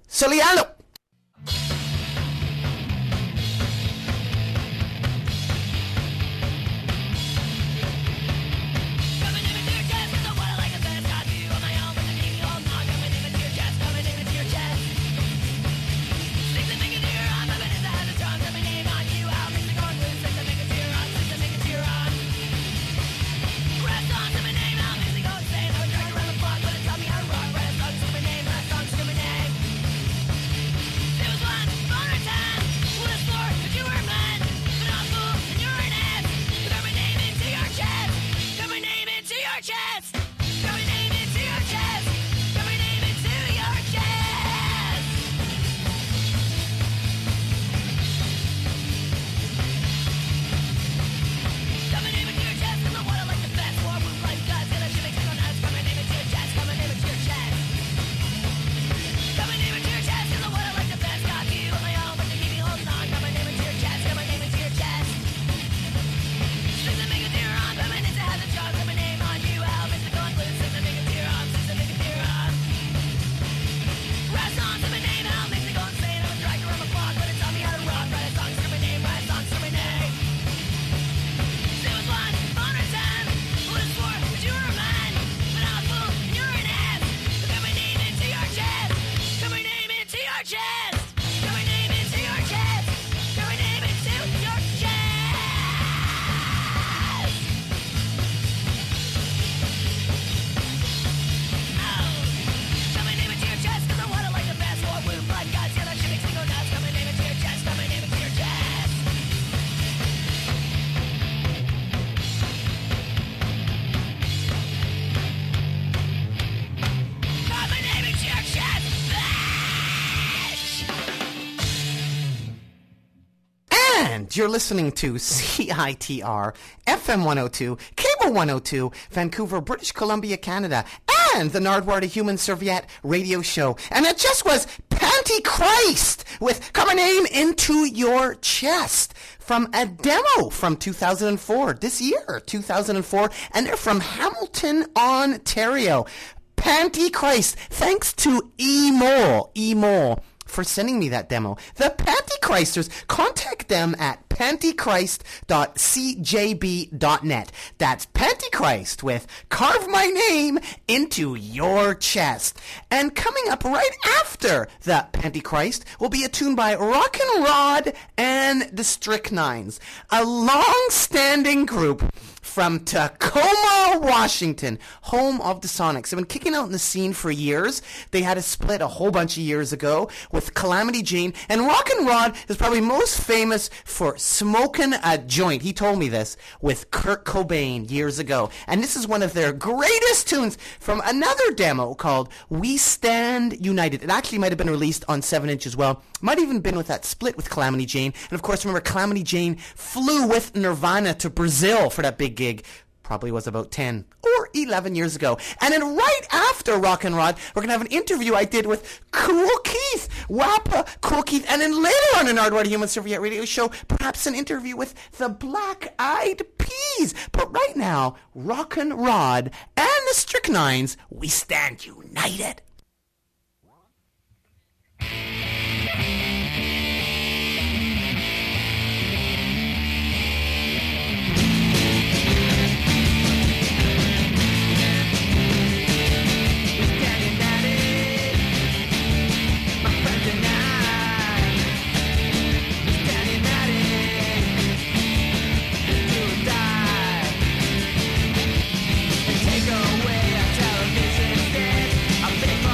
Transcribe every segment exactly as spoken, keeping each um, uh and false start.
Soliano! You're listening to C I T R, F M one oh two, Cable one oh two, Vancouver, British Columbia, Canada, and the Nardwuar Human Serviette radio show. And it just was Pantychrist with Come a Name Into Your Chest from a demo from two thousand four, this year, two thousand four, and they're from Hamilton, Ontario. Pantychrist, thanks to E-Mole, E-Mole, for sending me that demo. The Pantychristers, contact them at pantychrist dot c j b dot net. That's Pantychrist with Carve My Name Into Your Chest. And coming up right after the Pantychrist will be a tune by Rock and Rod and the Strychnines, a long-standing group from Tacoma, Washington, home of the Sonics. They've been kicking out in the scene for years. They had a split a whole bunch of years ago with Calamity Jane. And Rock and Rod is probably most famous for smoking a joint. He told me this with Kurt Cobain years ago. And this is one of their greatest tunes from another demo called We Stand United. It actually might have been released on seven inch as well. Might have even been with that split with Calamity Jane. And of course, remember, Calamity Jane flew with Nirvana to Brazil for that big gig. Probably was about ten or eleven years ago. And then right after Rock and Rod, we're going to have an interview I did with Cool Keith, Wappa Cool Keith. And then later on in Nardwuar Human Serviette radio show, perhaps an interview with the Black Eyed Peas. But right now, Rock and Rod and the Strychnines, We Stand United. Take away our television set. I think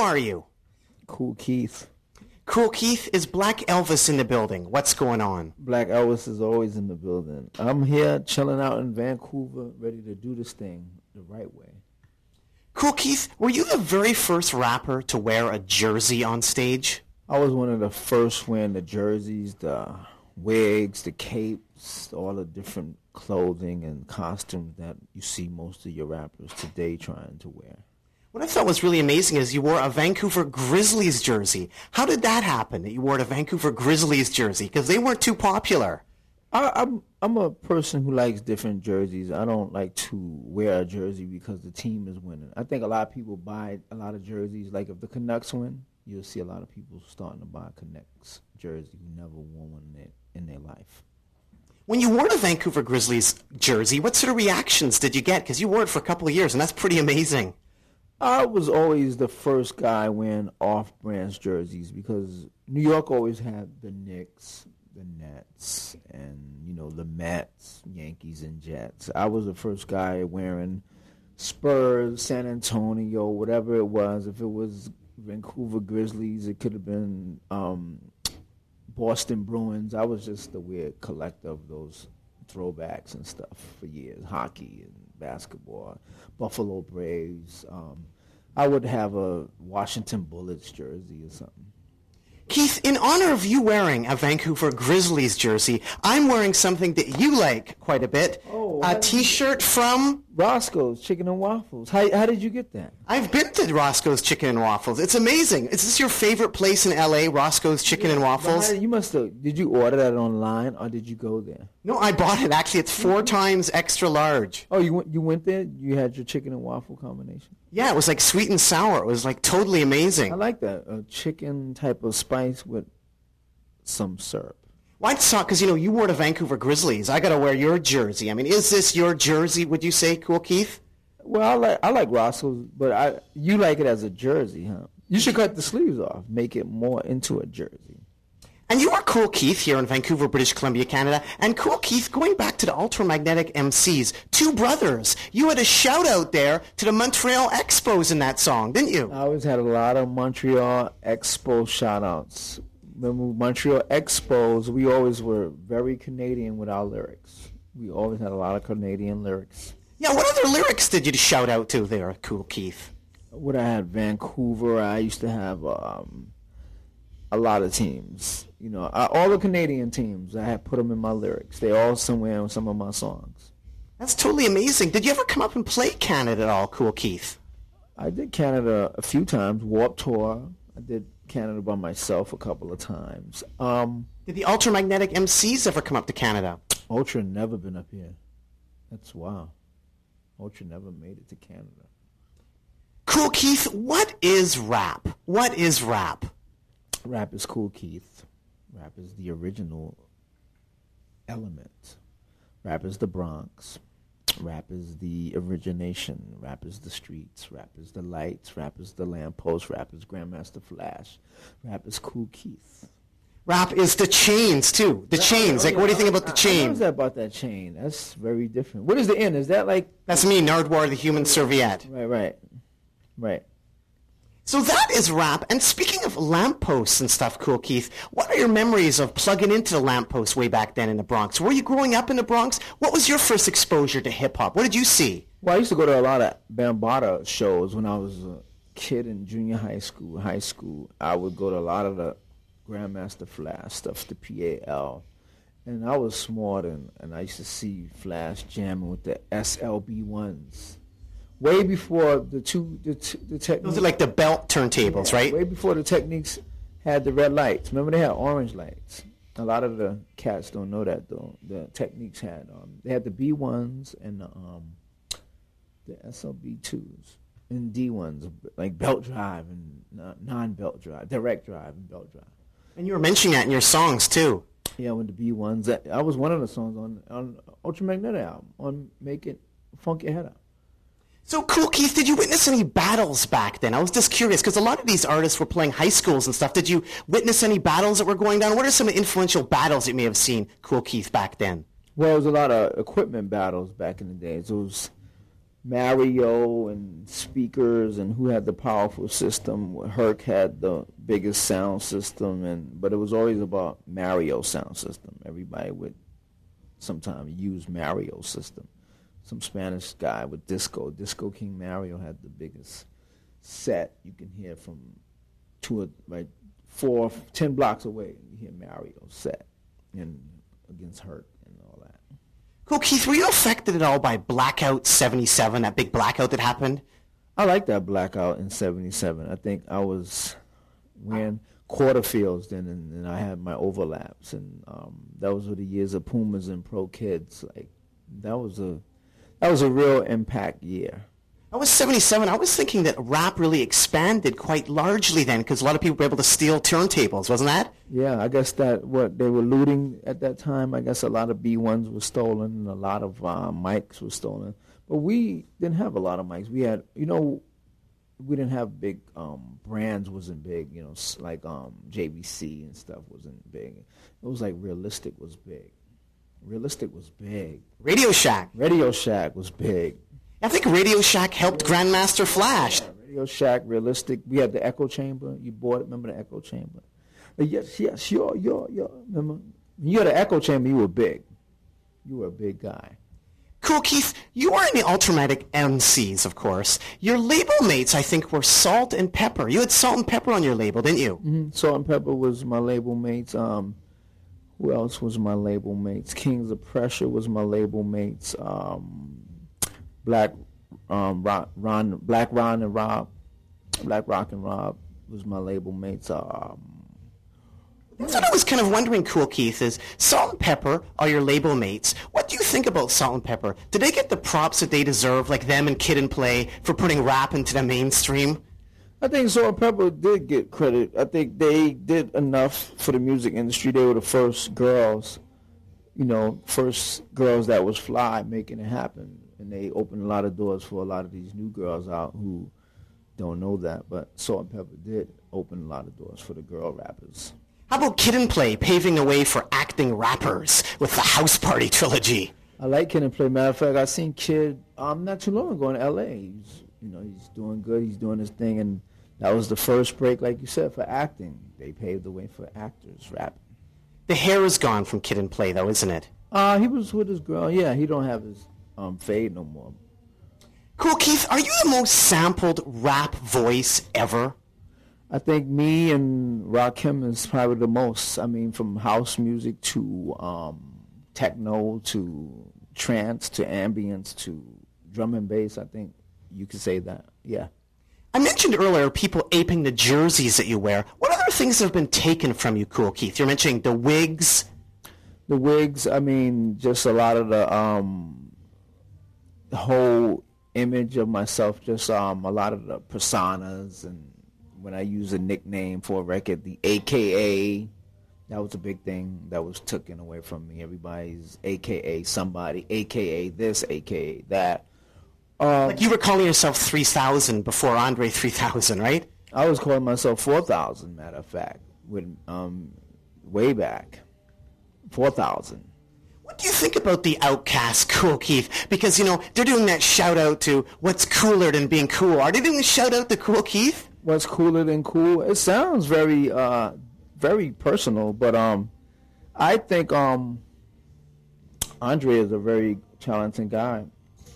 are you? Kool Keith. Kool Keith, is Black Elvis in the building? What's going on? Black Elvis is always in the building. I'm here chilling out in Vancouver, ready to do this thing the right way. Kool Keith, were you the very first rapper to wear a jersey on stage? I was one of the first wearing the jerseys, the wigs, the capes, all the different clothing and costumes that you see most of your rappers today trying to wear. What I thought was really amazing is you wore a Vancouver Grizzlies jersey. How did that happen, that you wore a Vancouver Grizzlies jersey? Because they weren't too popular. I, I'm I'm a person who likes different jerseys. I don't like to wear a jersey because the team is winning. I think a lot of people buy a lot of jerseys. Like if the Canucks win, you'll see a lot of people starting to buy a Canucks jersey who never won one in their, in their life. When you wore the Vancouver Grizzlies jersey, what sort of reactions did you get? Because you wore it for a couple of years, and that's pretty amazing. I was always the first guy wearing off-brand jerseys because New York always had the Knicks, the Nets, and, you know, the Mets, Yankees, and Jets. I was the first guy wearing Spurs, San Antonio, whatever it was. If it was Vancouver Grizzlies, it could have been um, Boston Bruins. I was just the weird collector of those throwbacks and stuff for years, hockey and basketball, Buffalo Braves. Um, I would have a Washington Bullets jersey or something. Keith, in honor of you wearing a Vancouver Grizzlies jersey, I'm wearing something that you like quite a bit. Oh, a T-shirt from Roscoe's Chicken and Waffles. How how did you get that? I've been to Roscoe's Chicken and Waffles. It's amazing. Is this your favorite place in L A, Roscoe's Chicken yeah, and Waffles? You must have. Did you order that online or did you go there? No, I bought it. Actually, it's four times extra large. Oh, you went. You went there. You had your chicken and waffle combination. Yeah, it was like sweet and sour. It was like totally amazing. I like that. A chicken type of spice with some syrup. Well, I saw, because, you know, you wore the Vancouver Grizzlies. I got to wear your jersey. I mean, is this your jersey, would you say, Kool Keith? Well, I like I like Roscoe's, but I you like it as a jersey, huh? You should cut the sleeves off, make it more into a jersey. And you are Kool Keith here in Vancouver, British Columbia, Canada. And Kool Keith, going back to the Ultramagnetic M Cs, two brothers. You had a shout out there to the Montreal Expos in that song, didn't you? I always had a lot of Montreal Expo shout outs. Remember Montreal Expos, we always were very Canadian with our lyrics. We always had a lot of Canadian lyrics. Yeah, what other lyrics did you shout out to there, Kool Keith? What I had, Vancouver, I used to have um, a lot of teams. You know, I, all the Canadian teams, I had put them in my lyrics. They all somewhere in some of my songs. That's totally amazing. Did you ever come up and play Canada at all, Kool Keith? I did Canada a few times, Warped Tour. I did Canada by myself a couple of times. Um, Did the Ultramagnetic M Cs ever come up to Canada? Ultra never been up here. That's wow. Ultra never made it to Canada. Kool Keith, what is rap? What is rap? Rap is Kool Keith. Rap is the original element. Rap is the Bronx. Rap is the origination. Rap is the streets. Rap is the lights. Rap is the lamppost. Rap is Grandmaster Flash. Rap is Kool Keith. Rap is the chains, too. The chains. Like, what do you think about the chain? What is that about that chain? That's very different. What is the N? Is that like... That's me, Nardwuar, the human serviette. Right, right. Right. So that is rap. And speaking of lampposts and stuff, Kool Keith, what are your memories of plugging into the lamppost way back then in the Bronx? Were you growing up in the Bronx? What was your first exposure to hip-hop? What did you see? Well, I used to go to a lot of Bambaataa shows when I was a kid in junior high school, high school. I would go to a lot of the Grandmaster Flash stuff, the P A L. And I was smart, and, and I used to see Flash jamming with the S L B ones. Way before the two, the, t- the techniques. Those are like the belt turntables, yeah, right? Way before the Techniques had the red lights. Remember, they had orange lights. A lot of the cats don't know that, though. The Techniques had, um, they had the B ones and the, um, the S L B twos and D ones, like belt drive and non-belt drive, direct drive and belt drive. And you were mentioning that in your songs, too. Yeah, with the B ones. I was one of the songs on, on Ultramagnetic album, on Make It Funk Your Head Up. So, Kool Keith, did you witness any battles back then? I was just curious, because a lot of these artists were playing high schools and stuff. Did you witness any battles that were going down? What are some influential battles you may have seen, Kool Keith, back then? Well, there was a lot of equipment battles back in the days. It was Mario and speakers and who had the powerful system. Herc had the biggest sound system, and but it was always about Mario sound system. Everybody would sometimes use Mario system. Some Spanish guy with disco. Disco King Mario had the biggest set. You can hear from two, like four, ten blocks away. You hear Mario set, and against Herc and all that. Cool, Keith, were you affected at all by Blackout seventy-seven, that big blackout that happened? I like that blackout in seventy-seven. I think I was wearing quarterfields then, and, and I had my overlaps, and um, those were the years of Pumas and Pro Kids. Like that was a that was a real impact year. I was seventy-seven. I was thinking that rap really expanded quite largely then, because a lot of people were able to steal turntables, wasn't that? Yeah, I guess that what they were looting at that time. I guess a lot of B ones were stolen, and a lot of uh, mics were stolen. But we didn't have a lot of mics. We had, you know, we didn't have big um, brands. Wasn't big, you know, like um, J V C and stuff wasn't big. It was like Realistic was big. Realistic was big. Radio Shack. Radio Shack was big. I think Radio Shack helped Grandmaster Flash. Yeah, Radio Shack, Realistic. We had the Echo Chamber. You bought it. Remember the Echo Chamber? But yes, yes, you're, you're, you're. Remember? When you had the Echo Chamber, you were big. You were a big guy. Cool, Keith. You were in the Ultramatic M Cs, of course. Your label mates, I think, were Salt and Pepper. You had Salt and Pepper on your label, didn't you? Mm-hmm. Salt and Pepper was my label mates. Um, who else was my label mates? Kings of Pressure was my label mates. Um, Black, um, Rock, Ron, Black Ron and Rob, Black Rock and Rob was my label mates. Um, That's what I was kind of wondering, Cool Keith, is Salt and Pepper are your label mates. What do you think about Salt and Pepper? Do they get the props that they deserve, like them and Kid and Play, for putting rap into the mainstream? I think Salt and Pepper did get credit. I think they did enough for the music industry. They were the first girls, you know, first girls that was fly making it happen. And they opened a lot of doors for a lot of these new girls out who don't know that. But Salt and Pepper did open a lot of doors for the girl rappers. How about Kid and Play paving the way for acting rappers with the House Party trilogy? I like Kid and Play. Matter of fact, I seen Kid um, not too long ago in L A. He's, you know, he's doing good. He's doing his thing. And that was the first break, like you said, for acting. They paved the way for actors rapping. The hair is gone from Kid and Play, though, isn't it? Uh, he was with his girl. Yeah, he don't have his um, fade no more. Cool, Keith, are you the most sampled rap voice ever? I think me and Rakim is probably the most. I mean, from house music to um, techno to trance to ambience to drum and bass, I think you could say that, yeah. I mentioned earlier people aping the jerseys that you wear. What other things have been taken from you, Cool Keith? You're mentioning the wigs. The wigs, I mean, just a lot of the um, whole image of myself, just um, a lot of the personas, and when I use a nickname for a record, the A K A, that was a big thing that was taken away from me. Everybody's A K A somebody, A K A this, A K A that. Um, like you were calling yourself three thousand before Andre three thousand, right? I was calling myself four thousand, matter of fact, with, um, way back, four thousand. What do you think about the Outcast, Cool Keith? Because, you know, they're doing that shout-out to what's cooler than being cool. Are they doing the shout-out to Cool Keith? What's cooler than cool? It sounds very, uh, very personal, but um, I think um, Andre is a very talented guy.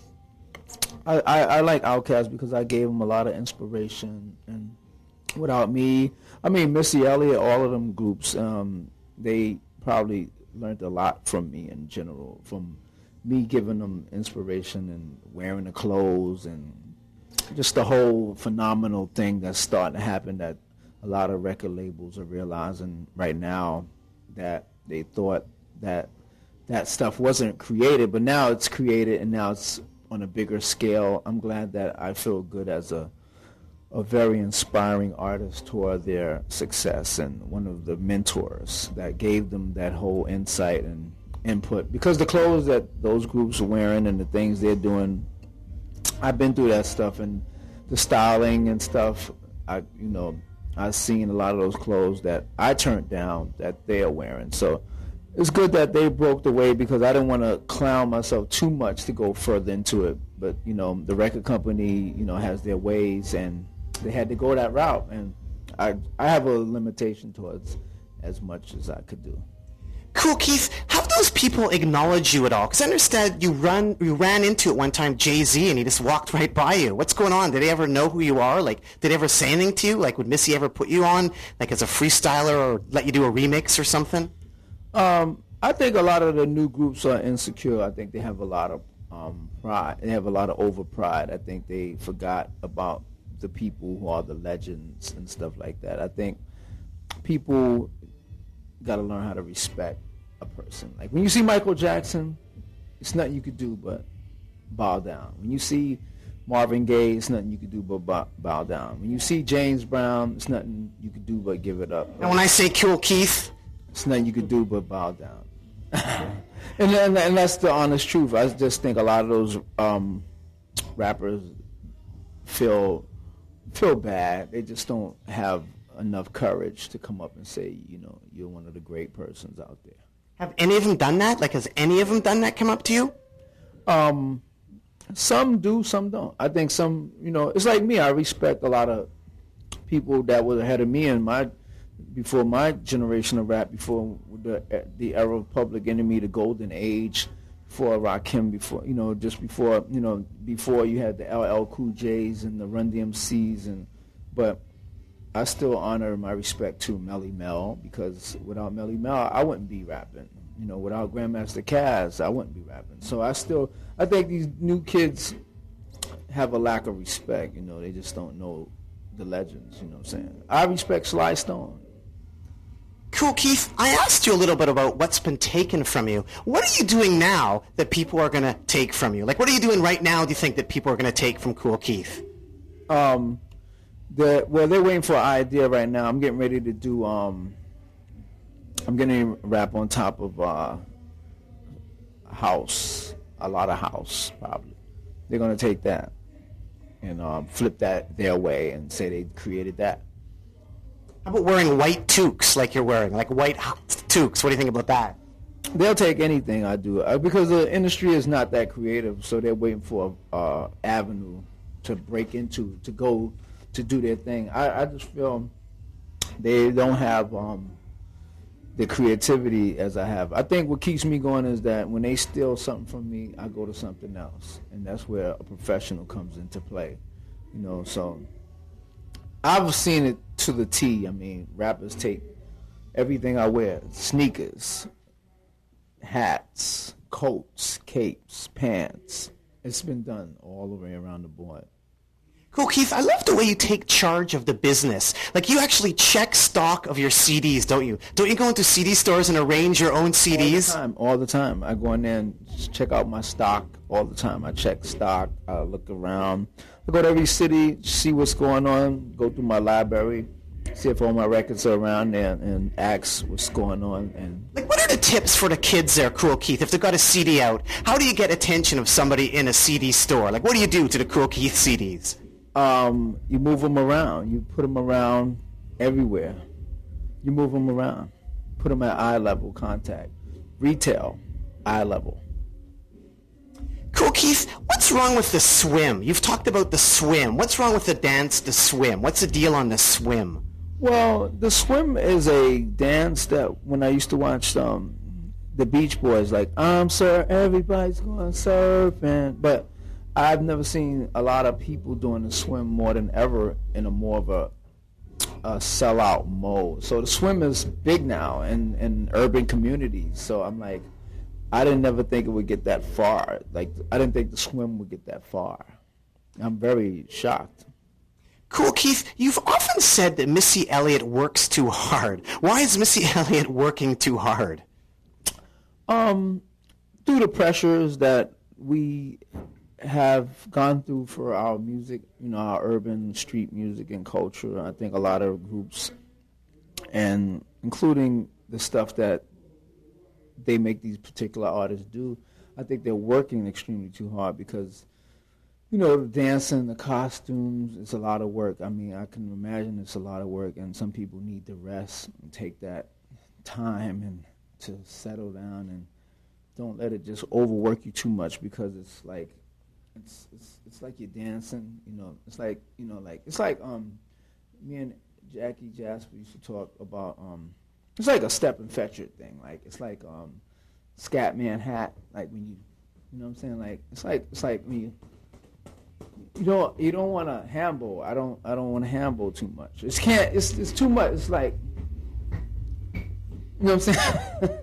I, I, I like Outkast because I gave him a lot of inspiration, and without me, I mean Missy Elliott, all of them groups, um, they probably learned a lot from me in general, from me giving them inspiration and wearing the clothes and just the whole phenomenal thing that's starting to happen that a lot of record labels are realizing right now, that they thought that that stuff wasn't created, but now it's created and now it's on a bigger scale. I'm glad that I feel good as a a very inspiring artist toward their success and one of the mentors that gave them that whole insight and input. Because the clothes that those groups are wearing and the things they're doing, I've been through that stuff, and the styling and stuff, I you know, I've seen a lot of those clothes that I turned down that they're wearing. So it's good that they broke the way because I didn't want to clown myself too much to go further into it. But, you know, the record company, you know, has their ways, and they had to go that route. And I I have a limitation towards as much as I could do. Kool Keith, have those people acknowledge you at all? Because I understand you run, you ran into at one time Jay-Z and he just walked right by you. What's going on? Did they ever know who you are? Like, did they ever say anything to you? Like, would Missy ever put you on, like, as a freestyler or let you do a remix or something? Um, I think a lot of the new groups are insecure. I think they have a lot of um, pride. They have a lot of over pride. I think they forgot about the people who are the legends and stuff like that. I think people got to learn how to respect a person. Like when you see Michael Jackson, it's nothing you could do but bow down. When you see Marvin Gaye, it's nothing you could do but bow, bow down. When you see James Brown, it's nothing you could do but give it up. And when I say Kool Keith, it's nothing you could do but bow down. and, and and that's the honest truth. I just think a lot of those um, rappers feel feel bad. They just don't have enough courage to come up and say, you know, you're one of the great persons out there. Have any of them done that? Like, has any of them done that, come up to you? Um, some do, some don't. I think some, you know, it's like me. I respect a lot of people that were ahead of me in my, before my generation of rap, before the the era of Public Enemy, the golden age, before Rakim, before, you know, just before, you know, before you had the L L Cool J's and the Run D M C's, and, but I still honor my respect to Melly Mel, because without Melly Mel, I wouldn't be rapping. You know, without Grandmaster Caz, I wouldn't be rapping. So I still, I think these new kids have a lack of respect. You know, they just don't know the legends, you know what I'm saying? I respect Sly Stone. Kool Keith, I asked you a little bit about what's been taken from you. What are you doing now that people are going to take from you? Like, what are you doing right now, do you think, that people are going to take from Kool Keith? Um... The, well, they're waiting for an idea right now. I'm getting ready to do, um, I'm getting to rap on top of uh, house, a lot of house, probably. They're going to take that and um, flip that their way and say they created that. How about wearing white toques like you're wearing, like white toques? What do you think about that? They'll take anything I do, uh, because the industry is not that creative, so they're waiting for an uh, avenue to break into, to go to do their thing. I, I just feel they don't have um, the creativity as I have. I think what keeps me going is that when they steal something from me, I go to something else, and that's where a professional comes into play. You know, so I've seen it to the T. I mean, rappers take everything I wear: sneakers, hats, coats, capes, pants. It's been done all the way around the board. Kool Keith, I love the way you take charge of the business. Like, you actually check stock of your C Ds, don't you? Don't you go into C D stores and arrange your own C Ds? All the time, all the time. I go in there and check out my stock all the time. I check stock, I look around. I go to every city, see what's going on, go through my library, see if all my records are around there, and ask what's going on. And like, what are the tips for the kids there, Kool Keith, if they've got a C D out? How do you get attention of somebody in a C D store? Like, what do you do to the Kool Keith C Ds? Um, you move them around. You put them around everywhere. You move them around. Put them at eye level contact. Retail, eye level. Kool Keith, what's wrong with the swim? You've talked about the swim. What's wrong with the dance, the swim? What's the deal on the swim? Well, the swim is a dance that when I used to watch um, the Beach Boys, like, I'm sir, everybody's going surfing. But I've never seen a lot of people doing the swim more than ever in a more of a, a sellout mode. So the swim is big now in, in urban communities. So I'm like, I didn't never think it would get that far. Like, I didn't think the swim would get that far. I'm very shocked. Kool Keith, you've often said that Missy Elliott works too hard. Why is Missy Elliott working too hard? Um, due to pressures that we have gone through for our music, you know, our urban street music and culture. I think a lot of groups, and including the stuff that they make these particular artists do, I think they're working extremely too hard because, you know, the dancing, the costumes, it's a lot of work. I mean, I can imagine it's a lot of work, and some people need to rest and take that time and to settle down and don't let it just overwork you too much, because it's like it's it's it's like you're dancing, you know. It's like you know, like it's like um, me and Jackie Jasper used to talk about um, it's like a step and fetch it thing. Like it's like um, Scatman hat. Like when you, you know what I'm saying? Like it's like it's like when you. You don't you don't want to handle. I don't I don't want to handle too much. It's can't. It's it's too much. It's like, you know what I'm saying?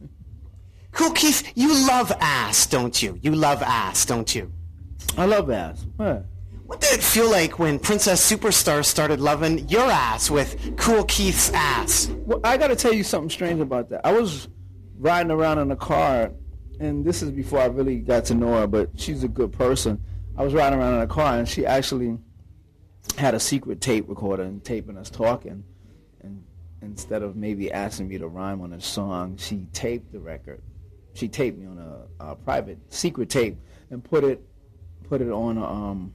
Kool Keith, you love ass, don't you? You love ass, don't you? I love ass. What? What did it feel like when Princess Superstar started loving your ass with Kool Keith's ass? Well, I got to tell you something strange about that. I was riding around in a car, and this is before I really got to know her, but she's a good person. I was riding around in a car, and she actually had a secret tape recorder and taping us talking. And instead of maybe asking me to rhyme on a song, she taped the record. She taped me on a, a private secret tape and put it put it on um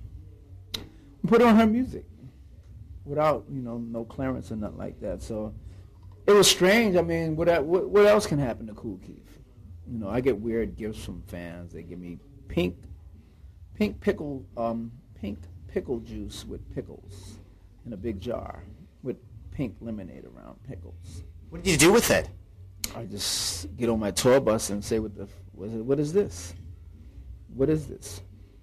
put it on her music without, you know, no clearance or nothing like that. So it was strange. I mean, what what, what else can happen to Kool Keith? You know, I get weird gifts from fans. They give me pink. Pink pickle, um, pink pickle juice with pickles in a big jar with pink lemonade around pickles. What did you do with it? I just get on my tour bus and say, "What the? What is, what is this? What is this?"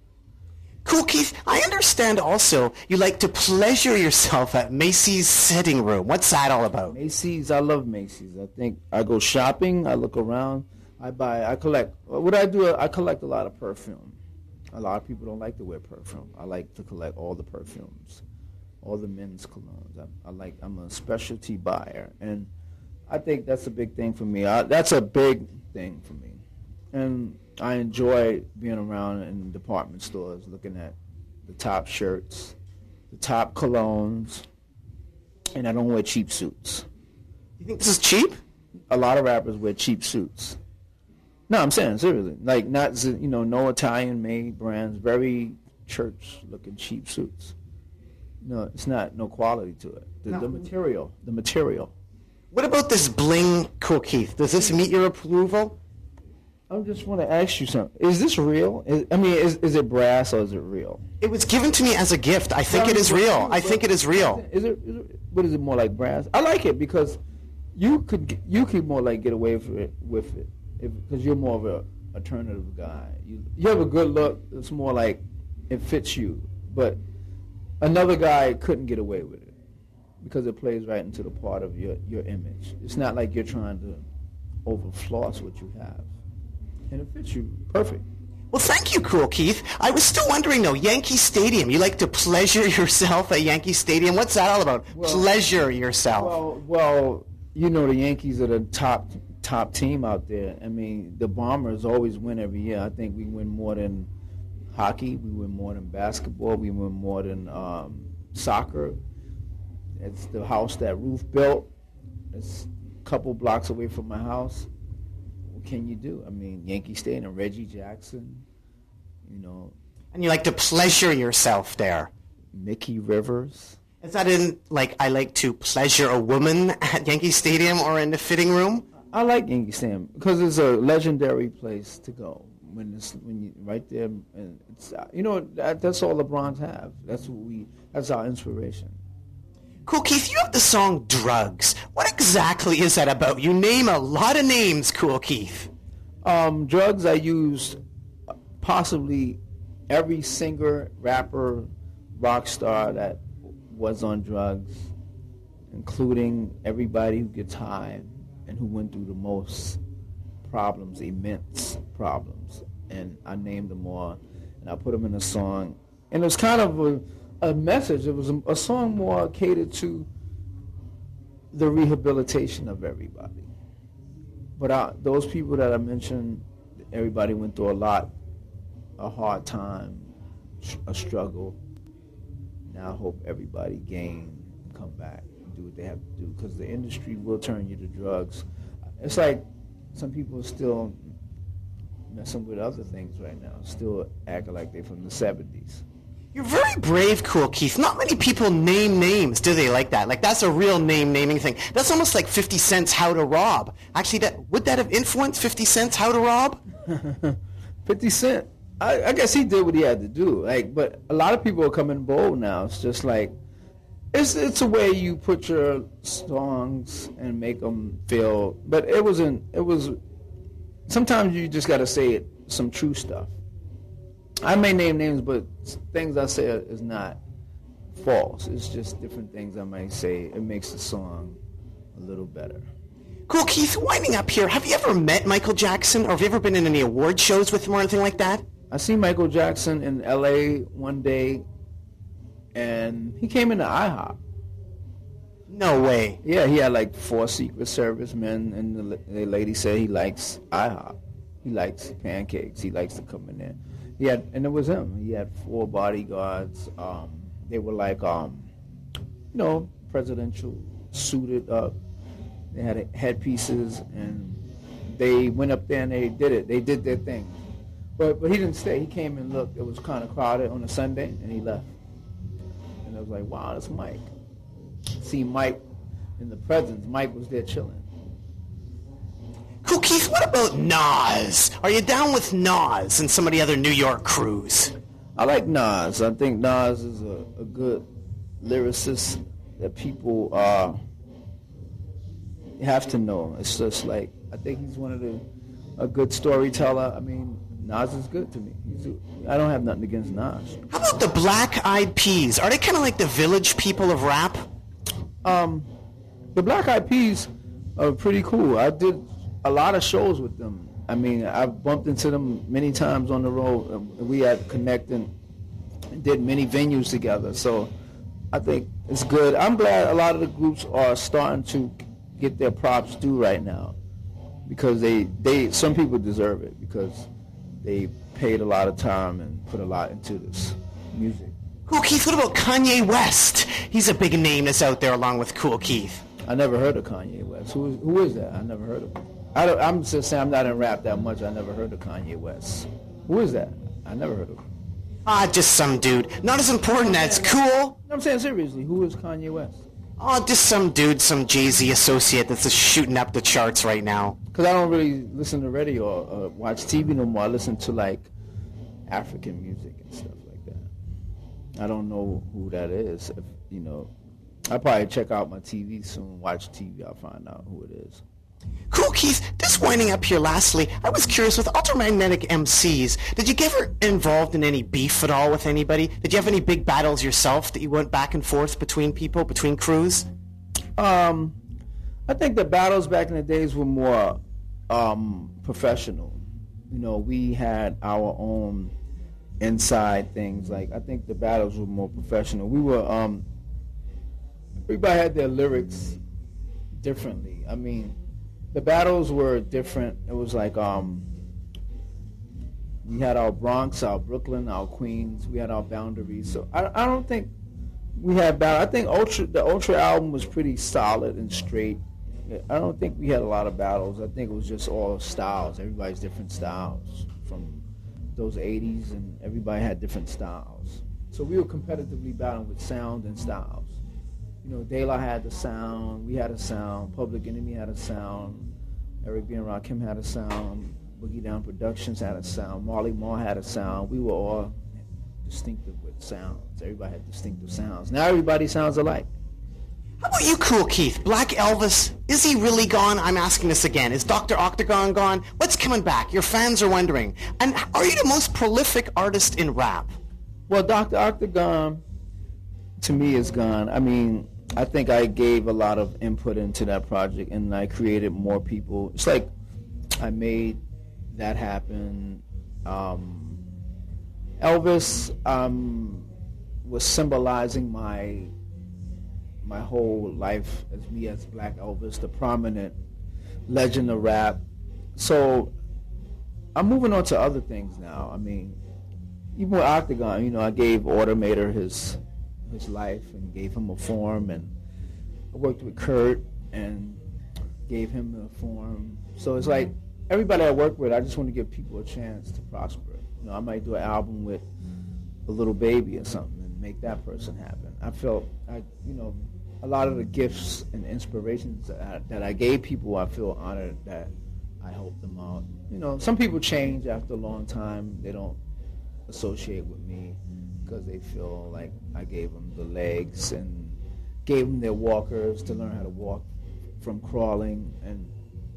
Kool Keith, I understand also you like to pleasure yourself at Macy's sitting room. What's that all about? Macy's, I love Macy's. I think I go shopping. I look around. I buy. I collect. What I do, I collect a lot of perfume. A lot of people don't like to wear perfume. I like to collect all the perfumes, all the men's colognes. I, I like. I'm a specialty buyer, and I think that's a big thing for me. I, that's a big thing for me, and I enjoy being around in department stores, looking at the top shirts, the top colognes, and I don't wear cheap suits. You think this is cheap? A lot of rappers wear cheap suits. No, I'm saying seriously. Like, not, you know, no Italian-made brands, very church-looking cheap suits. No, it's not, no quality to it. The, no. the material, the material. What about this bling, Kool Keith? Does this meet your approval? I just want to ask you something. Is this real? Is, I mean, is is it brass or is it real? It was given to me as a gift. I think no, it is real. I think it is real. Is it, is it? What is it more like brass? I like it because you could you could more like get away with it with it because you're more of a alternative guy. You you have a good look. It's more like it fits you, but another guy couldn't get away with it because it plays right into the part of your your image. It's not like you're trying to over floss what you have. And it fits you perfect. Well, thank you, Kool Keith. I was still wondering, though, Yankee Stadium. You like to pleasure yourself at Yankee Stadium? What's that all about? Well, pleasure yourself. Well, well, you know the Yankees are the top top team out there. I mean, the Bombers always win every year. I think we win more than hockey. We win more than basketball. We win more than um, soccer. It's the house that Ruth built. It's a couple blocks away from my house. Can you do? I mean, Yankee Stadium, Reggie Jackson, you know. And you like to pleasure yourself there. Mickey Rivers. Is that in, like, I like to pleasure a woman at Yankee Stadium or in the fitting room? I like Yankee Stadium because it's a legendary place to go. When it's when you right there, and it's you know that, that's all the Bronx have. That's what we. That's our inspiration. Kool Keith, you have the song Drugs. What exactly is that about? You name a lot of names, Kool Keith. Um, drugs, I used possibly every singer, rapper, rock star that was on drugs, including everybody who gets high and who went through the most problems, immense problems. And I named them all, and I put them in a song. And it was kind of a... a message. It was a, a song more catered to the rehabilitation of everybody. But I, those people that I mentioned, everybody went through a lot, a hard time, a struggle. Now I hope everybody gain and come back and do what they have to do because the industry will turn you to drugs. It's like some people are still messing with other things right now, still acting like they're from the seventies. You're very brave, Kool Keith. Not many people name names, do they, like that? Like, that's a real name-naming thing. That's almost like fifty Cent's How to Rob. Actually, that would that have influenced fifty Cent's How to Rob? fifty Cent, I, I guess he did what he had to do. Like, but a lot of people are coming bold now. It's just like, it's it's a way you put your songs and make them feel, but it wasn't, it was, sometimes you just got to say it, some true stuff. I may name names, but things I say is not false. It's just different things I might say. It makes the song a little better. Kool Keith, winding up here, have you ever met Michael Jackson, or have you ever been in any award shows with him or anything like that? I seen Michael Jackson in L A one day, and he came into IHOP. No way. Yeah, he had like four Secret Service men, and the, the lady said he likes IHOP. He likes pancakes. He likes to come in there. He had, and it was him. He had four bodyguards. Um, they were like, um, you know, presidential, suited up. They had headpieces, and they went up there and they did it. They did their thing. But but he didn't stay. He came and looked. It was kind of crowded on a Sunday, and he left. And I was like, wow, that's Mike. See Mike in the presence. Mike was there chilling. Kool Keith, what about Nas? Are you down with Nas and some of the other New York crews? I like Nas. I think Nas is a, a good lyricist that people uh, have to know. It's just like, I think he's one of the, a good storyteller. I mean, Nas is good to me. He's a, I don't have nothing against Nas. How about the Black Eyed Peas? Are they kind of like the Village People of rap? Um, the Black Eyed Peas are pretty cool. I did a lot of shows with them. I mean, I've bumped into them many times on the road. We had connected and did many venues together. So I think it's good. I'm glad a lot of the groups are starting to get their props due right now, because they, they some people deserve it, because they paid a lot of time and put a lot into this music. Kool Keith, what about Kanye West? He's a big name that's out there along with Kool Keith. I never heard of Kanye West. Who is, who is that? I never heard of him. I don't, I'm just saying I'm not in rap that much. I never heard of Kanye West. Who is that? I never heard of him. Ah, just some dude. Not as important as cool. I'm saying seriously, who is Kanye West? Oh, just some dude, some Jay-Z associate that's just shooting up the charts right now. Because I don't really listen to radio or uh, watch T V no more. I listen to, like, African music and stuff like that. I don't know who that is. If, you know, I'll probably check out my T V soon, watch T V, I'll find out who it is. Kool Keith, just winding up here lastly, I was curious, with Ultramagnetic M Cs, did you get ever involved in any beef at all with anybody? Did you have any big battles yourself that you went back and forth between people, between crews? Um, I think the battles back in the days were more um, professional. You know, we had our own inside things. Like, I think the battles were more professional. We were, um, everybody had their lyrics differently. I mean, the battles were different. It was like, um, we had our Bronx, our Brooklyn, our Queens. We had our boundaries. So I, I don't think we had battle. I think Ultra, the Ultra album was pretty solid and straight. I don't think we had a lot of battles. I think it was just all styles. Everybody's different styles from those eighties, and everybody had different styles. So we were competitively battling with sound and styles. You know, De La had the sound, we had a sound, Public Enemy had a sound, Eric B. and Rakim had a sound, Boogie Down Productions had a sound, Marley Marl had a sound. We were all distinctive with sounds. Everybody had distinctive sounds. Now everybody sounds alike. How about you, Kool Keith? Black Elvis, is he really gone? I'm asking this again. Is Doctor Octagon gone? What's coming back? Your fans are wondering. And are you the most prolific artist in rap? Well, Doctor Octagon, to me, is gone. I mean, I think I gave a lot of input into that project, and I created more people. It's like I made that happen. Um, Elvis um, was symbolizing my my whole life as me as Black Elvis, the prominent legend of rap. So I'm moving on to other things now. I mean, even with Octagon, you know, I gave Automator his his life and gave him a form, and I worked with Kurt and gave him a form. So it's like everybody I work with, I just want to give people a chance to prosper. You know, I might do an album with a little baby or something and make that person happen. I felt, I, you know, a lot of the gifts and inspirations that I, that I gave people, I feel honored that I helped them out. You know, some people change after a long time. They don't associate with me because they feel like I gave them the legs and gave them their walkers to learn how to walk from crawling. And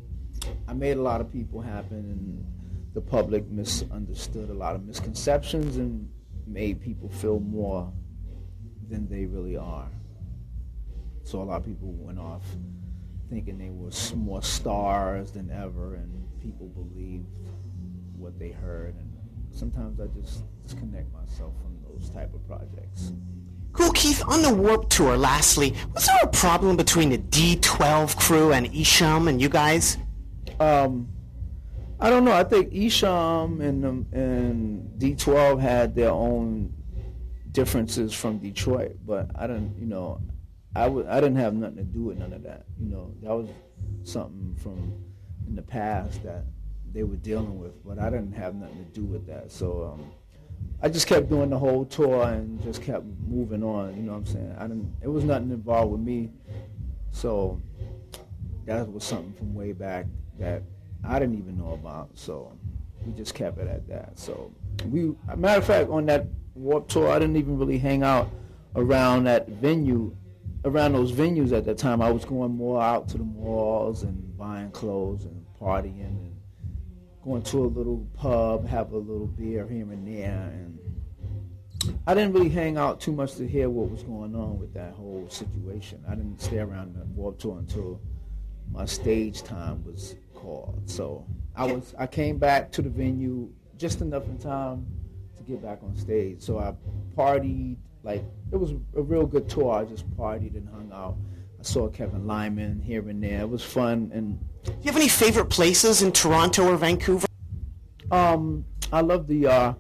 I made a lot of people happen, and the public misunderstood a lot of misconceptions and made people feel more than they really are. So a lot of people went off thinking they were more stars than ever, and people believed what they heard. And sometimes I just disconnect myself from those type of projects. Kool Keith, on the Warped Tour, lastly, was there a problem between the D twelve crew and Esham and you guys? Um, I don't know. I think Esham and um, and D twelve had their own differences from Detroit, but I didn't, you know, I w- I didn't have nothing to do with none of that. You know, that was something from in the past that they were dealing with, but I didn't have nothing to do with that. So um, I just kept doing the whole tour and just kept moving on. You know what I'm saying? I didn't. It was nothing involved with me. So that was something from way back that I didn't even know about. So we just kept it at that. So we, a matter of fact, on that Warped Tour, I didn't even really hang out around that venue, around those venues at that time. I was going more out to the malls and buying clothes and partying and going to a little pub, have a little beer here and there. And I didn't really hang out too much to hear what was going on with that whole situation. I didn't stay around the Warped Tour until my stage time was called. So I was I came back to the venue just enough in time to get back on stage. So I partied, like, it was a real good tour. I just partied and hung out. I saw Kevin Lyman here and there. It was fun. And do you have any favorite places in Toronto or Vancouver? Um, I love the uh,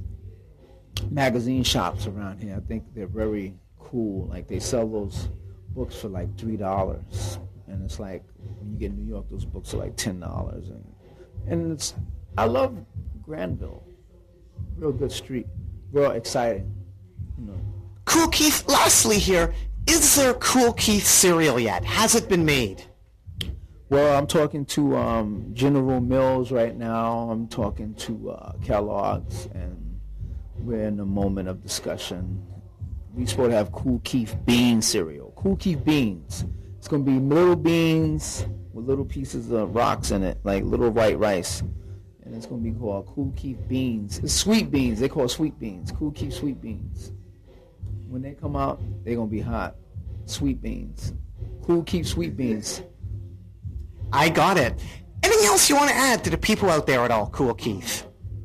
magazine shops around here. I think they're very cool. Like, they sell those books for like three dollars, and it's like when you get in New York, those books are like ten dollars. And and it's I love Granville, real good street, real exciting. You know. Kool Keith, lastly here, is there Kool Keith cereal yet? Has it been made? Well, I'm talking to um, General Mills right now. I'm talking to uh, Kellogg's, and we're in a moment of discussion. We're supposed to have Kool Keith bean cereal. Kool Keith beans. It's going to be little beans with little pieces of rocks in it, like little white rice. And it's going to be called Kool Keith beans. It's sweet beans. They call it sweet beans. Kool Keith sweet beans. When they come out, they're going to be hot. Sweet beans. Kool Keith sweet beans. I got it. Anything else you want to add to the people out there at all, Kool Keith?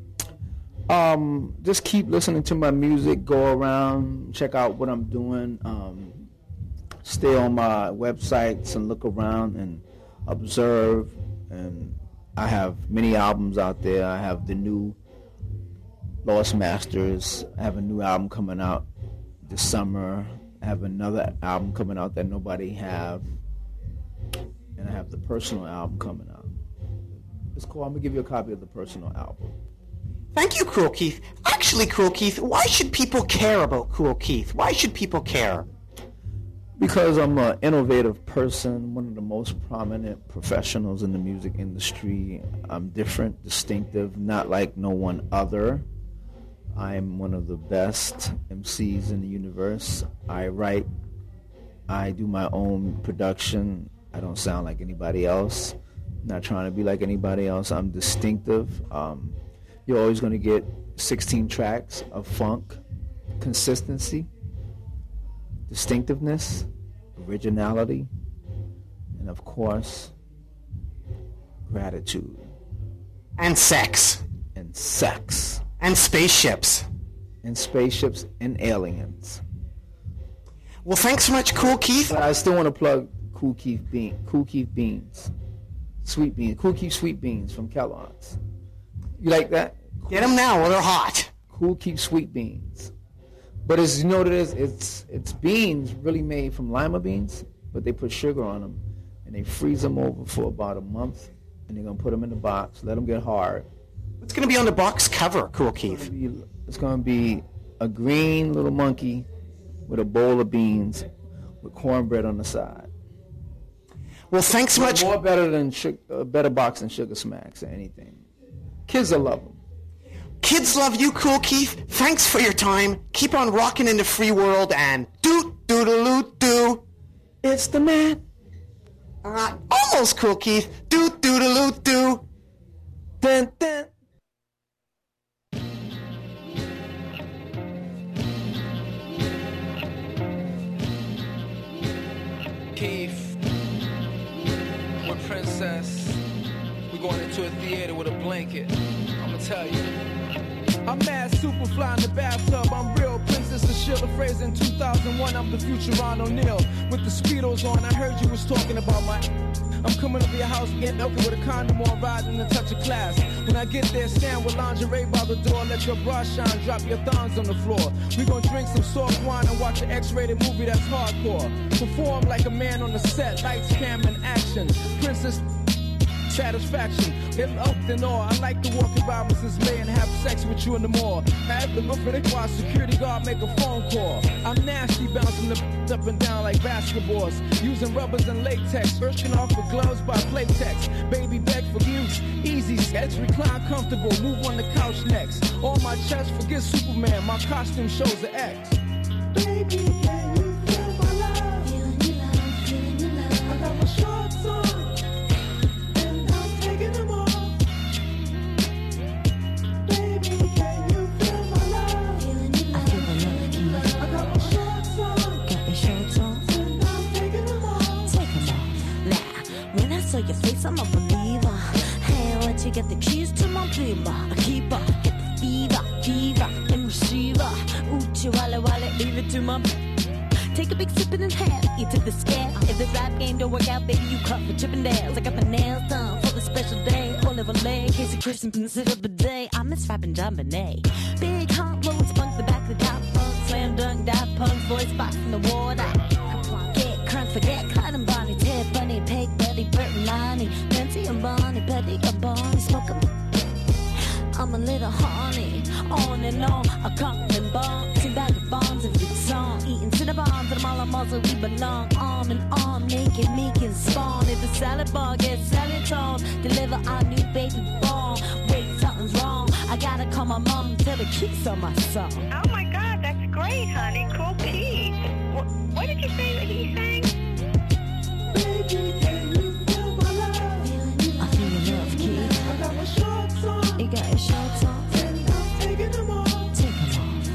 Um, just keep listening to my music. Go around, check out what I'm doing. Um, stay on my websites and look around and observe. And I have many albums out there. I have the new Lost Masters. I have a new album coming out this summer. I have another album coming out that nobody have. And I have the Personal album coming out. It's cool. I'm going to give you a copy of the Personal album. Thank you, Kool Keith. Actually, Kool Keith, why should people care about Kool Keith? Why should people care? Because I'm an innovative person, one of the most prominent professionals in the music industry. I'm different, distinctive, not like no one other. I'm one of the best M Cs in the universe. I write. I do my own production. I don't sound like anybody else. I'm not trying to be like anybody else. I'm distinctive. Um, you're always going to get sixteen tracks of funk, consistency, distinctiveness, originality, and of course, gratitude. And sex. And sex. And spaceships. And spaceships and aliens. Well, thanks so much, Kool Keith. But I still want to plug Kool Keith Bean, Kool Keith Beans, sweet beans, Kool Keith sweet beans from Kellogg's. You like that? Get them now while they're hot. Kool Keith sweet beans. But as you know what it is, it's it's beans really made from lima beans, but they put sugar on them and they freeze them over for about a month, and they're gonna put them in the box, let them get hard. What's gonna be on the box cover, Kool Keith? It's gonna be a green little monkey with a bowl of beans with cornbread on the side. Well, thanks much. More better than sugar, uh, better box than Sugar Smacks or anything. Kids will love them. Kids love you, Kool Keith. Thanks for your time. Keep on rocking in the free world and doot doodaloo doo. It's the man. Uh, almost, Kool Keith. Doot doodaloo doo. Dun, dun. Keith, we're Princess. We're going into a theater with a blanket. I'ma tell you. I'm mad super fly in the bathtub. I'm real Princess of Sheila Fraser in two thousand one. I'm the future Ron O'Neal with the Speedos on. I heard you was talking about my. I'm coming over your house, getting up with a condom on, riding a touch of class. When I get there, stand with lingerie by the door. Let your bra shine, drop your thongs on the floor. We gon' drink some soft wine and watch an X-rated movie that's hardcore. Perform like a man on the set, lights, camera, and action. Princess satisfaction, in up and all. I like to walk in Robinson's May and have sex with you in the mall. Have the look for the while security guard make a phone call. I'm nasty, bouncing the up and down like basketballs, using rubbers and latex, working off with gloves by Playtex. Baby beg for use, easy sketch, recline comfortable, move on the couch next. On my chest, forget Superman, my costume shows an X. Baby, can you feel my love? Feeling your love, feeling your love. I got my shorts on. Your face, I'm a believer. Hey, why don't you get the keys to my beamer? I keep up, get the fever, fever, and receiver. Ooh, wale wale, leave it to my. Take a big sip and inhale, eat to the scale. If the rap game don't work out, baby, you cut for Chippendales. I got my nails done for the special day. Olive Olay, Casey Christian, consider the day. I miss rapping Dominic. Big hot roads, spunk the back of the top funk, slam dunk, dive punks, voice box in the water. Get crunk, forget Clyde and Bonnie, Ted Bunny, Peg Belly, Bert and Lonnie, Nancy and Bonnie, Betty and Bonnie, smoke 'em. I'm a little horny, on and on, a cotton bomb, two bag of bombs of good song, eating cinnabons and all muzzle we belong, on and on, naked, meek and spawn, if the salad bar gets salad on, deliver our new baby born, wait, something's wrong, I gotta call my mom and tell her keeps on my song. Oh my God, that's great, honey, Kool Keith. What, what did you say that he sang? Baby, can you feel my love? I feel your love, Keith. I got my shorts on. You got your shorts on? And I'm taking them off. Take them off.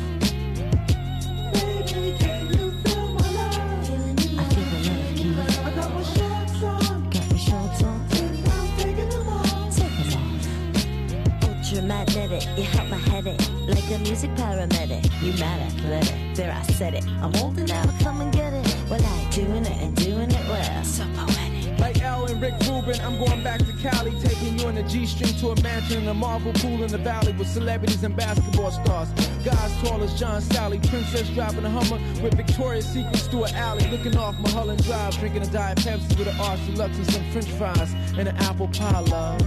Baby, can you feel my love? I feel the love, Keith. I got my shorts on. Got your shorts on? And I'm taking them off. Take them off. Ultramagnetic, you help my headache. Like a music paramedic. You mad athletic. There, I said it. I'm older now, come and get it. Well, I doing it and doing it well. So poetic. Like Al and Rick Rubin, I'm going back to Cali, taking you in a G-string to a mansion in a marble pool in the valley with celebrities and basketball stars. Guys tall as John Sally, princess driving a Hummer with Victoria's Secrets through an alley, looking off Mulholland Drive, drinking a Diet Pepsi with an Arch Deluxe and some French fries and an apple pie, love.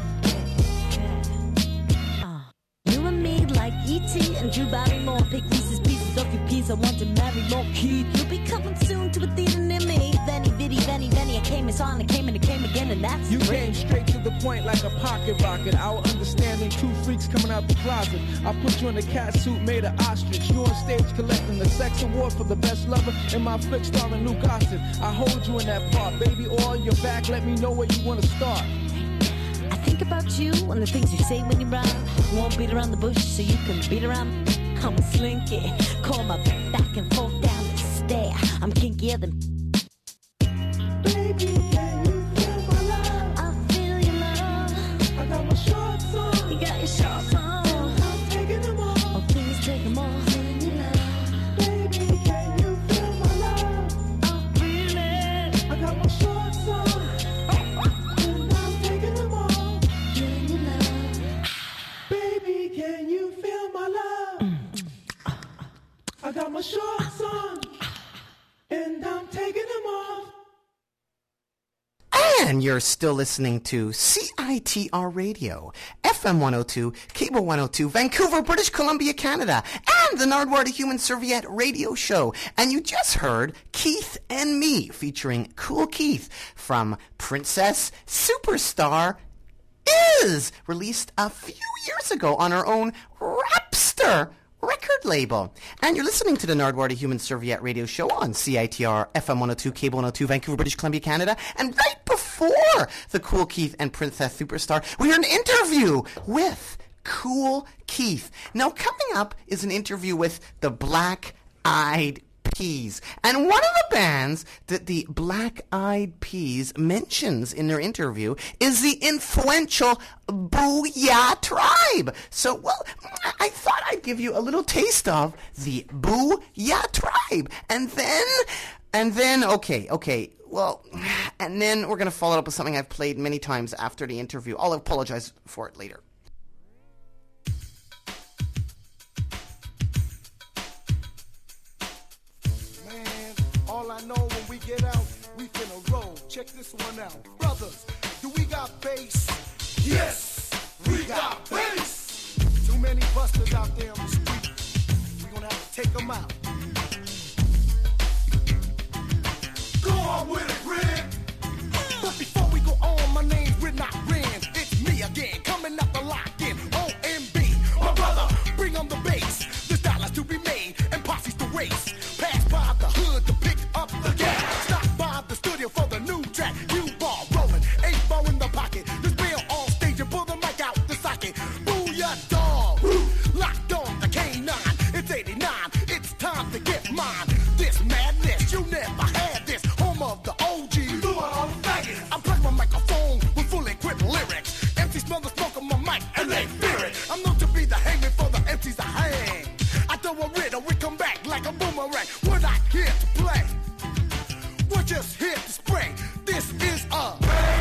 Uh, you and me like E T and Drew Barrymore, pick Reese's Pieces off your piece. I want to marry more Keith. You'll be coming soon to a theater near me. Venny, Viddy, Venny, Venny. I came, it's on, I came and it came again, and that's You great. came straight to the point like a pocket rocket. Our understanding, two freaks coming out the closet. I put you in a cat suit made of ostrich. You on stage collecting the sex award for the best lover in my flick starring Luke Gossett. I hold you in that part, baby, all your back. Let me know where you want to start. I think about you and the things you say when you rhyme. Won't beat around the bush so you can beat around. I'm a slinky, call my back and forth down the stair. I'm kinkier than. Baby, can you feel my love? I feel your love. I got my shorts on. You got your shorts on. And I'm taking them off. Oh, please take them off. Feeling your love. Baby, can you feel my love? I feel it. I got my shorts on. And I'm taking them off. Feeling your love. Baby, can you feel my love? I got my shorts on. And I'm taking them off. And you're still listening to C I T R Radio, F M one oh two, Cable one oh two, Vancouver, British Columbia, Canada, and the Nardwuar the Human Serviette radio show. And you just heard Keith and Me featuring Cool Keith from Princess Superstar Is, released a few years ago on our own Rapster record label. And you're listening to the Nardwuar the Human Serviette radio show on C I T R F M one oh two, Cable one oh two, Vancouver, British Columbia, Canada. And right before the Cool Keith and Princess Superstar, we heard an interview with Cool Keith. Now, coming up is an interview with the Black Eyed Peas. And one of the bands that the Black Eyed Peas mentions in their interview is the influential Boo-Ya Tribe. So, well, I thought I'd give you a little taste of the Boo-Ya Tribe. And then, and then, okay, okay, well, and then we're going to follow it up with something I've played many times after the interview. I'll apologize for it later. All I know when we get out, we finna roll. Check this one out. Brothers, do we got bass? Yes, we got bass. Too many busters out there on the street. We gonna have to take them out. Go on with it, Red. But before we go on, my name's Red Not Ren. It's me again, coming up the lock-in. O M B, my brother, bring on the bass. There's dollars to be made and posses to race. Pass by the hood to pick up the gas. Stop by the studio for the new track. U-ball rolling, eight ball in the pocket. This bill on stage and pull the mic out the socket. Boo-ya dog, locked on the K nine. It's eighty-nine, it's time to get mine. This madness, you never had this. Home of the O G. You do all the faggots. I plug my microphone with fully equipped lyrics. M Cs smell the smoke on my mic and they fear it. I'm known to be the hangman for the M Cs I hang. I throw a riddle, we come back like a boomerang. We're not here to play. We're just here to spray. This is a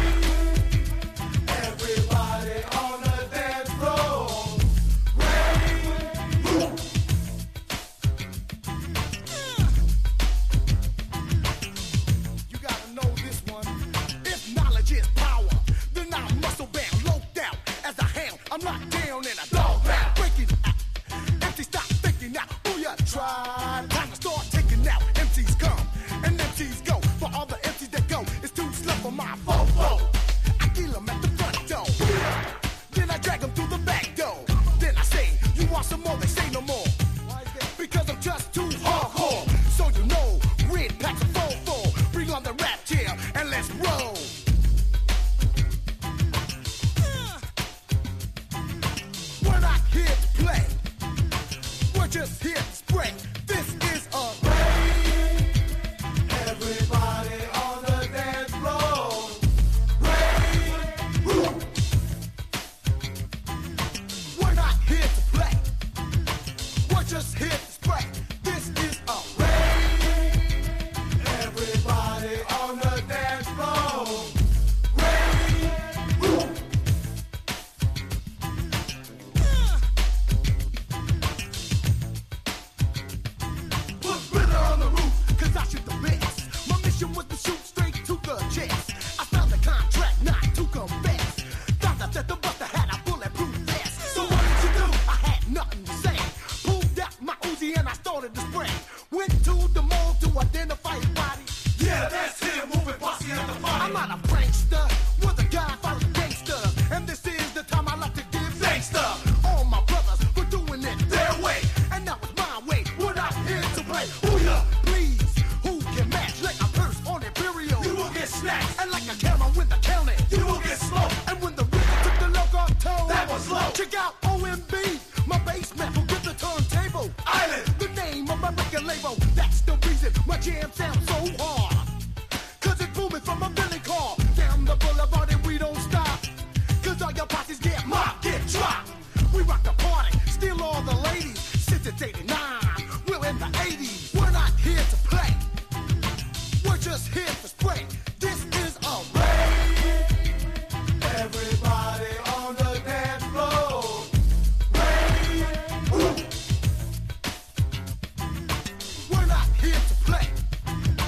everybody on the dance floor. Rain. You gotta know this one. If knowledge is power, then I'm muscle bound, loped out as a hound. I'm locked down in a dog pound. Breaking out. M Cs stop thinking now. Boo-ya try. Time to start taking out. M Cs come and M Cs go. For all the M Cs that go, it's too slow for my fofo. I kill them at the front door. Then I drag them through the back door. Then I say, you want some more? They say no more. Because I'm just too hardcore. So you know, Red packs a four four. Bring on the rap chair and let's roll. We're not here to play. We're just here to spray. This is a rain. Everybody on the dance floor. Rain. We're not here to play. We're just here to spray. This is a rain. Everybody on the dance floor. Rain. Put glitter on the roof, cause I shoot the best. My mission was to shoot straight to the chest. I found the contract not to confess. Found out that the buster had a bulletproof vest. So what did you do? I had nothing to say. Pulled out my Uzi and I started to spray. Went to the mall to identify his body. Yeah, that's him, moving posse at the party. I'm not a prankster, with a guy follows gangsters. And this is the time I like to give thanks to all my brothers for doing it their way. And now it's my way, we're not here to play. Booyah, please, who can match like a purse on Imperial? You will get snatched. And like a camera with the counting, you will get smoked. And when the rhythm took the loco toe, that was low. Check out O M B, my bass man who get the turntable. Island, the name of my record label. That's the reason my jam sounds so hard. Cause it's booming from a Billy car. Down the boulevard and we don't stop. Cause all your posses get mopped, get dropped. We rock the party, steal all the ladies. Since it's eighty-nine, we're in the eighties. We're not here to play. We're just here to spray. This is a rain. Everybody on the dance floor. Rain. We're not here to play.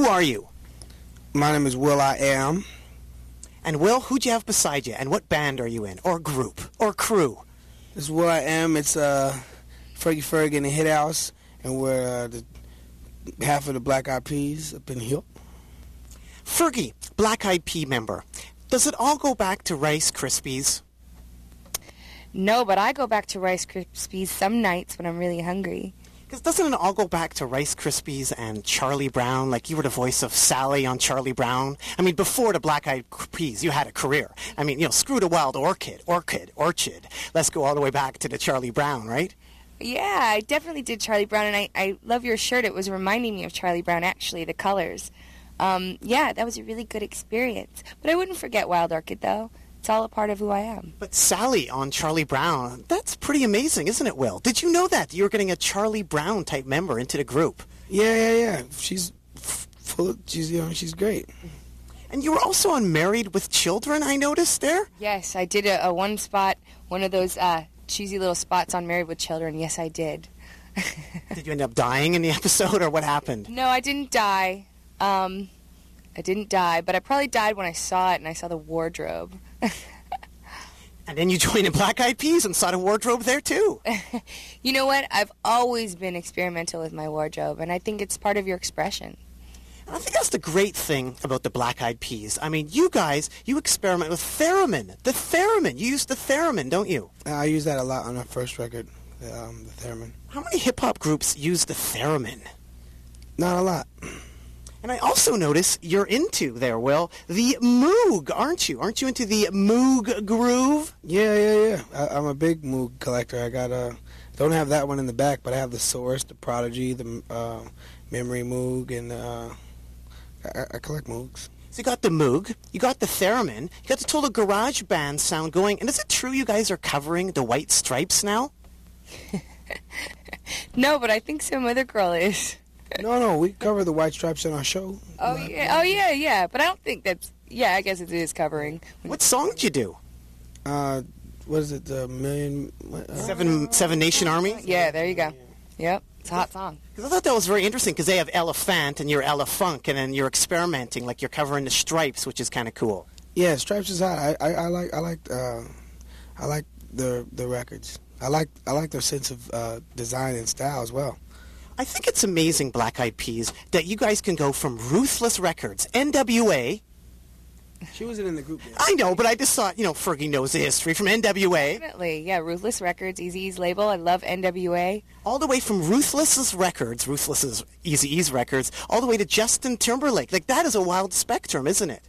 who are you? My name is Will I Am. And Will, who'd you have beside you? And what band are you in? Or group? Or crew? This is Will I Am. It's uh, Fergie Ferg in the Hit House. And we're uh, the, half of the Black Eyed Peas up in Hill. Fergie, Black Eyed Pea member. Does it all go back to Rice Krispies? No, but I go back to Rice Krispies some nights when I'm really hungry. Because doesn't it all go back to Rice Krispies and Charlie Brown? Like you were the voice of Sally on Charlie Brown. I mean, before the Black Eyed Peas, you had a career. I mean, you know, screw the Wild Orchid, Orchid, Orchid. Let's go all the way back to the Charlie Brown, right? Yeah, I definitely did Charlie Brown, and I, I love your shirt. It was reminding me of Charlie Brown, actually, the colors. Um, yeah, that was a really good experience. But I wouldn't forget Wild Orchid, though. It's all a part of who I am. But Sally on Charlie Brown, that's pretty amazing, isn't it, Will? Did you know that? You were getting a Charlie Brown-type member into the group. Yeah, yeah, yeah. She's f- full of, she's, you know, she's great. And you were also on Married with Children, I noticed there? Yes, I did a, a one spot, one of those uh, cheesy little spots on Married with Children. Yes, I did. Did you end up dying in the episode, or what happened? No, I didn't die. Um, I didn't die, but I probably died when I saw it and I saw the wardrobe. And then you joined the Black Eyed Peas and saw the wardrobe there, too. You know what? I've always been experimental with my wardrobe, and I think it's part of your expression. And I think that's the great thing about the Black Eyed Peas. I mean, you guys, you experiment with theremin. The theremin. You use the theremin, don't you? I use that a lot on our first record, um, the theremin. How many hip-hop groups use the theremin? Not a lot. And I also notice you're into there, Will, the Moog, aren't you? Aren't you into the Moog groove? Yeah, yeah, yeah. I, I'm a big Moog collector. I got a, don't have that one in the back, but I have the Source, the Prodigy, the uh, Memory Moog, and uh, I, I collect Moogs. So you got the Moog, you got the theremin, you got the total garage band sound going. And is it true you guys are covering the White Stripes now? No, but I think some other girl is. No, no, we cover the White Stripes on our show. Oh, yeah, oh, yeah, yeah. But I don't think that's... Yeah, I guess it is covering. What song did you do? Uh, what is it, the Million... Uh, Seven Seven Nation Army? Yeah, there you go. Yep, it's a hot song. Because I thought that was very interesting, because they have Elephant and you're Elefunk, and then you're experimenting, like you're covering the Stripes, which is kind of cool. Yeah, Stripes is hot. I, I, I like I like uh, I like the the records. I like I like their sense of uh, design and style as well. I think it's amazing, Black Eyed Peas, that you guys can go from Ruthless Records, N W A. She wasn't in the group yet. I know, but I just thought, you know, Fergie knows the history from N W A. Definitely, yeah. Ruthless Records, Eazy-E's label. I love N W A. All the way from Ruthless's Records, Ruthless's Eazy-E's Records, all the way to Justin Timberlake. Like, that is a wild spectrum, isn't it?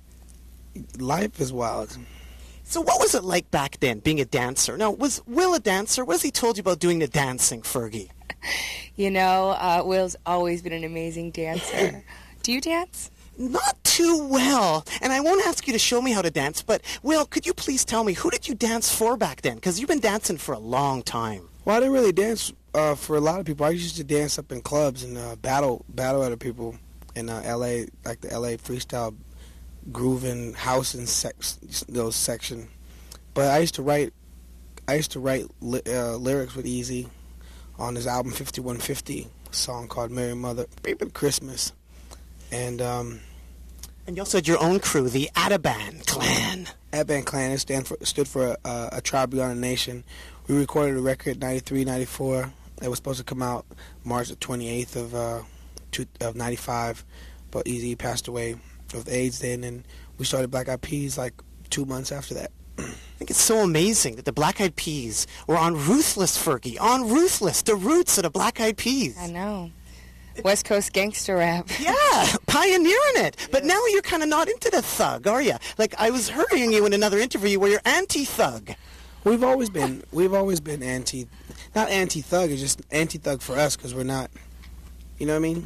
Life is wild. So what was it like back then, being a dancer? Now, was Will a dancer? What has he told you about doing the dancing, Fergie? You know, uh, Will's always been an amazing dancer. Do you dance? Not too well. And I won't ask you to show me how to dance, but, Will, could you please tell me, who did you dance for back then? Because you've been dancing for a long time. Well, I didn't really dance uh, for a lot of people. I used to dance up in clubs and uh, battle battle other people in uh, L A, like the L A freestyle grooving house and sex, those section. But I used to write, I used to write li- uh, lyrics with Eazy on his album fifty-one fifty, a song called Merry Mother, Baby Christmas. And um, and you also had your own crew, the Ataban Clan. Ataban Clan, it stand for, stood for a, a tribe beyond a nation. We recorded a record ninety-three, ninety-four. It was supposed to come out March the twenty-eighth of uh, two, of ninety-five, but Eazy passed away with AIDS then, and we started Black Eyed Peas like two months after that. I think it's so amazing that the Black Eyed Peas were on Ruthless, Fergie, on Ruthless, the roots of the Black Eyed Peas. I know. West Coast gangster rap. Yeah, pioneering it. Yeah. But now you're kind of not into the thug, are you? Like, I was hearing you in another interview where you're anti-thug. We've always been, we've always been anti, not anti-thug, it's just anti-thug for us because we're not, you know what I mean?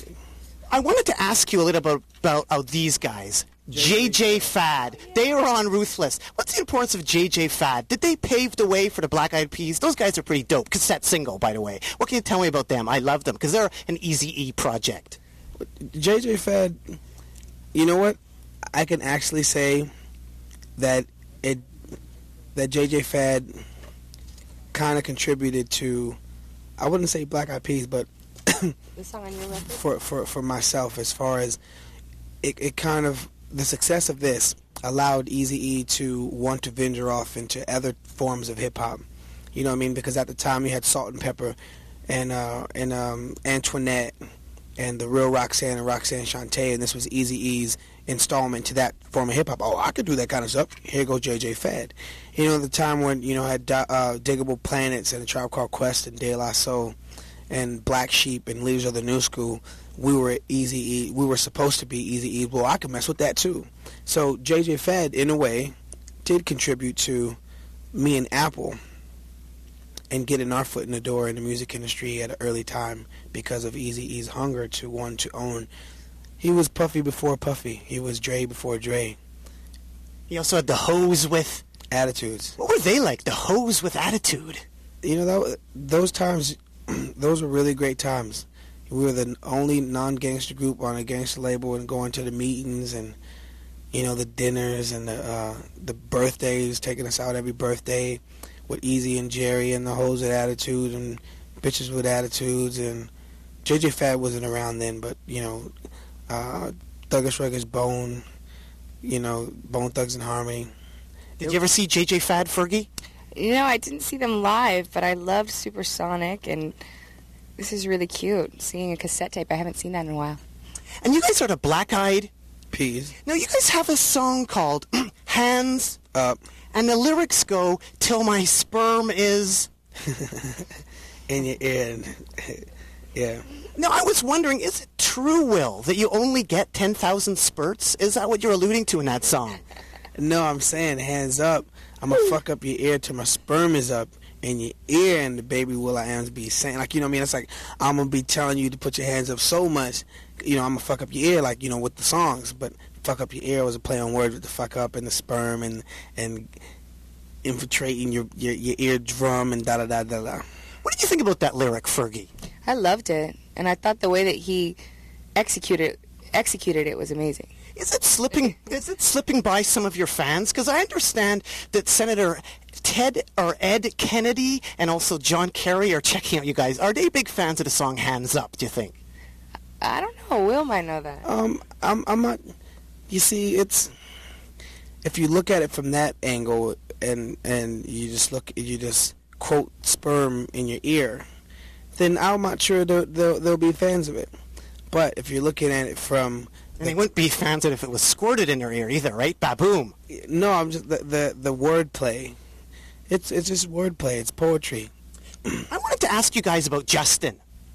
I wanted to ask you a little about, about, about these guys. J J Fad. They were on Ruthless. What's the importance of J J Fad? Did they pave the way for the Black Eyed Peas? Those guys are pretty dope. Cassette single, by the way. What can you tell me about them? I love them because they're an Eazy-E project. J J Fad, you know what? I can actually say that it that J J Fad kind of contributed to, I wouldn't say Black Eyed Peas, but The song on your record? for, for, for myself, as far as it, it kind of, the success of this allowed Eazy-E to want to venture off into other forms of hip-hop. You know what I mean? Because at the time you had Salt and Pepper and uh, and um, Antoinette and the real Roxanne and Roxanne Shante, and this was Eazy-E's installment to that form of hip-hop. Oh, I could do that kind of stuff. Here goes J J Fad. You know, the time when, you know, had uh, Diggable Planets and A Tribe Called Quest and De La Soul and Black Sheep and Leaders of the New School, we were Eazy-E. We were supposed to be Eazy-E. Well, I could mess with that too. So J J Fad, in a way, did contribute to me and Apple and getting our foot in the door in the music industry at an early time because of Eazy-E's hunger to want to own. He was Puffy before Puffy. He was Dre before Dre. He also had the Hoes with Attitudes. What were they like? The Hoes with Attitude. You know, that, those times, those were really great times. We were the only non-gangster group on a gangster label, and going to the meetings and, you know, the dinners and the uh, the birthdays, taking us out every birthday with Easy and Jerry and the Hoes with Attitude and Bitches with Attitudes. And J J Fad wasn't around then, but, you know, uh, Thuggish Ruggish Bone, you know, Bone Thugs and Harmony. Did you ever see J J Fad, Fergie? You know, I didn't see them live, but I loved Supersonic, and this is really cute, seeing a cassette tape. I haven't seen that in a while. And you guys are the Black Eyed Peas. Now, you guys have a song called Hands Up. And the lyrics go, till my sperm is... in your ear. Yeah. Now, I was wondering, is it true, Will, that you only get ten thousand spurts? Is that what you're alluding to in that song? No, I'm saying hands up. I'm going to fuck up your ear till my sperm is up in your ear, and the baby will I am be saying. Like, you know what I mean? It's like, I'm going to be telling you to put your hands up so much, you know, I'm going to fuck up your ear, like, you know, with the songs. But fuck up your ear was a play on words with the fuck up and the sperm and and infiltrating your, your, your eardrum and da-da-da-da-da. What did you think about that lyric, Fergie? I loved it, and I thought the way that he executed executed it was amazing. Is it slipping? Is it slipping by some of your fans? Because I understand that Senator Ted or Ed Kennedy and also John Kerry are checking out you guys. Are they big fans of the song "Hands Up"? Do you think? I don't know. Will might know that. Um, I'm, I'm not. You see, it's if you look at it from that angle, and and you just look, you just quote sperm in your ear, then I'm not sure they'll, they'll, they'll be fans of it. But if you're looking at it from... And they wouldn't be fans of it if it was squirted in their ear either, right? Baboom. No, I'm just... The, the, the wordplay. It's, it's just wordplay. It's poetry. I wanted to ask you guys about Justin.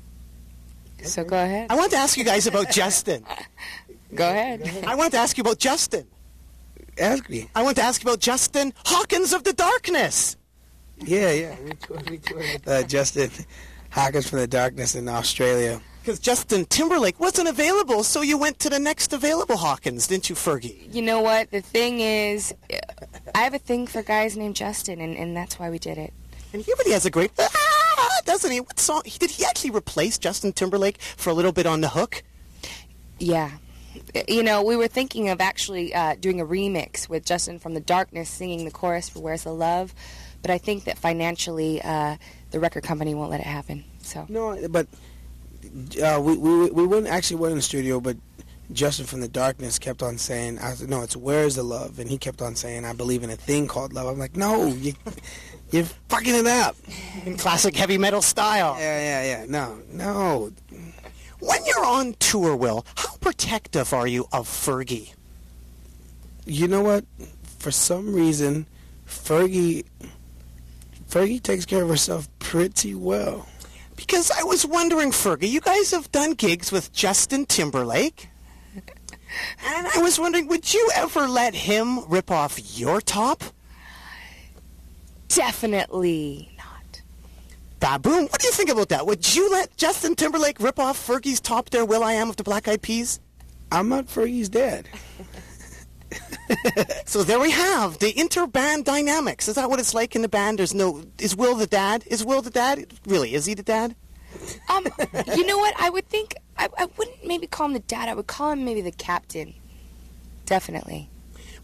So go ahead. I wanted to ask you guys about Justin. Go ahead. I wanted to ask you about Justin. Ask me. I wanted to ask you about Justin Hawkins of the Darkness. Yeah, yeah. We toured, we toured. Uh, Justin Hawkins from the Darkness in Australia. Because Justin Timberlake wasn't available, so you went to the next available Hawkins, didn't you, Fergie? You know what? The thing is, I have a thing for guys named Justin, and, and that's why we did it. And he really has a great... Ah, doesn't he? What song? Did he actually replace Justin Timberlake for a little bit on the hook? Yeah. You know, we were thinking of actually uh, doing a remix with Justin from the Darkness singing the chorus for Where's the Love, but I think that financially uh, the record company won't let it happen. So No, but... Uh, we, we we wouldn't actually went in the studio, but Justin from the Darkness kept on saying, I said, no, it's Where's the Love? And he kept on saying, I believe in a thing called love. I'm like, no, you, you're fucking it up. In classic heavy metal style. Yeah, yeah, yeah. No, no. When you're on tour, Will, how protective are you of Fergie? You know what? For some reason, Fergie, Fergie takes care of herself pretty well. Because I was wondering, Fergie, you guys have done gigs with Justin Timberlake. And I was wondering, would you ever let him rip off your top? definitely not. Baboom, what do you think about that? Would you let Justin Timberlake rip off Fergie's top there, Will I Am of the Black Eyed Peas? I'm not Fergie's dad. So there we have the inter-band dynamics. Is that what it's like in the band? There's no... Is Will the dad? Is Will the dad? Really, is he the dad? Um, you know what? I would think... I, I wouldn't maybe call him the dad. I would call him maybe the captain. Definitely.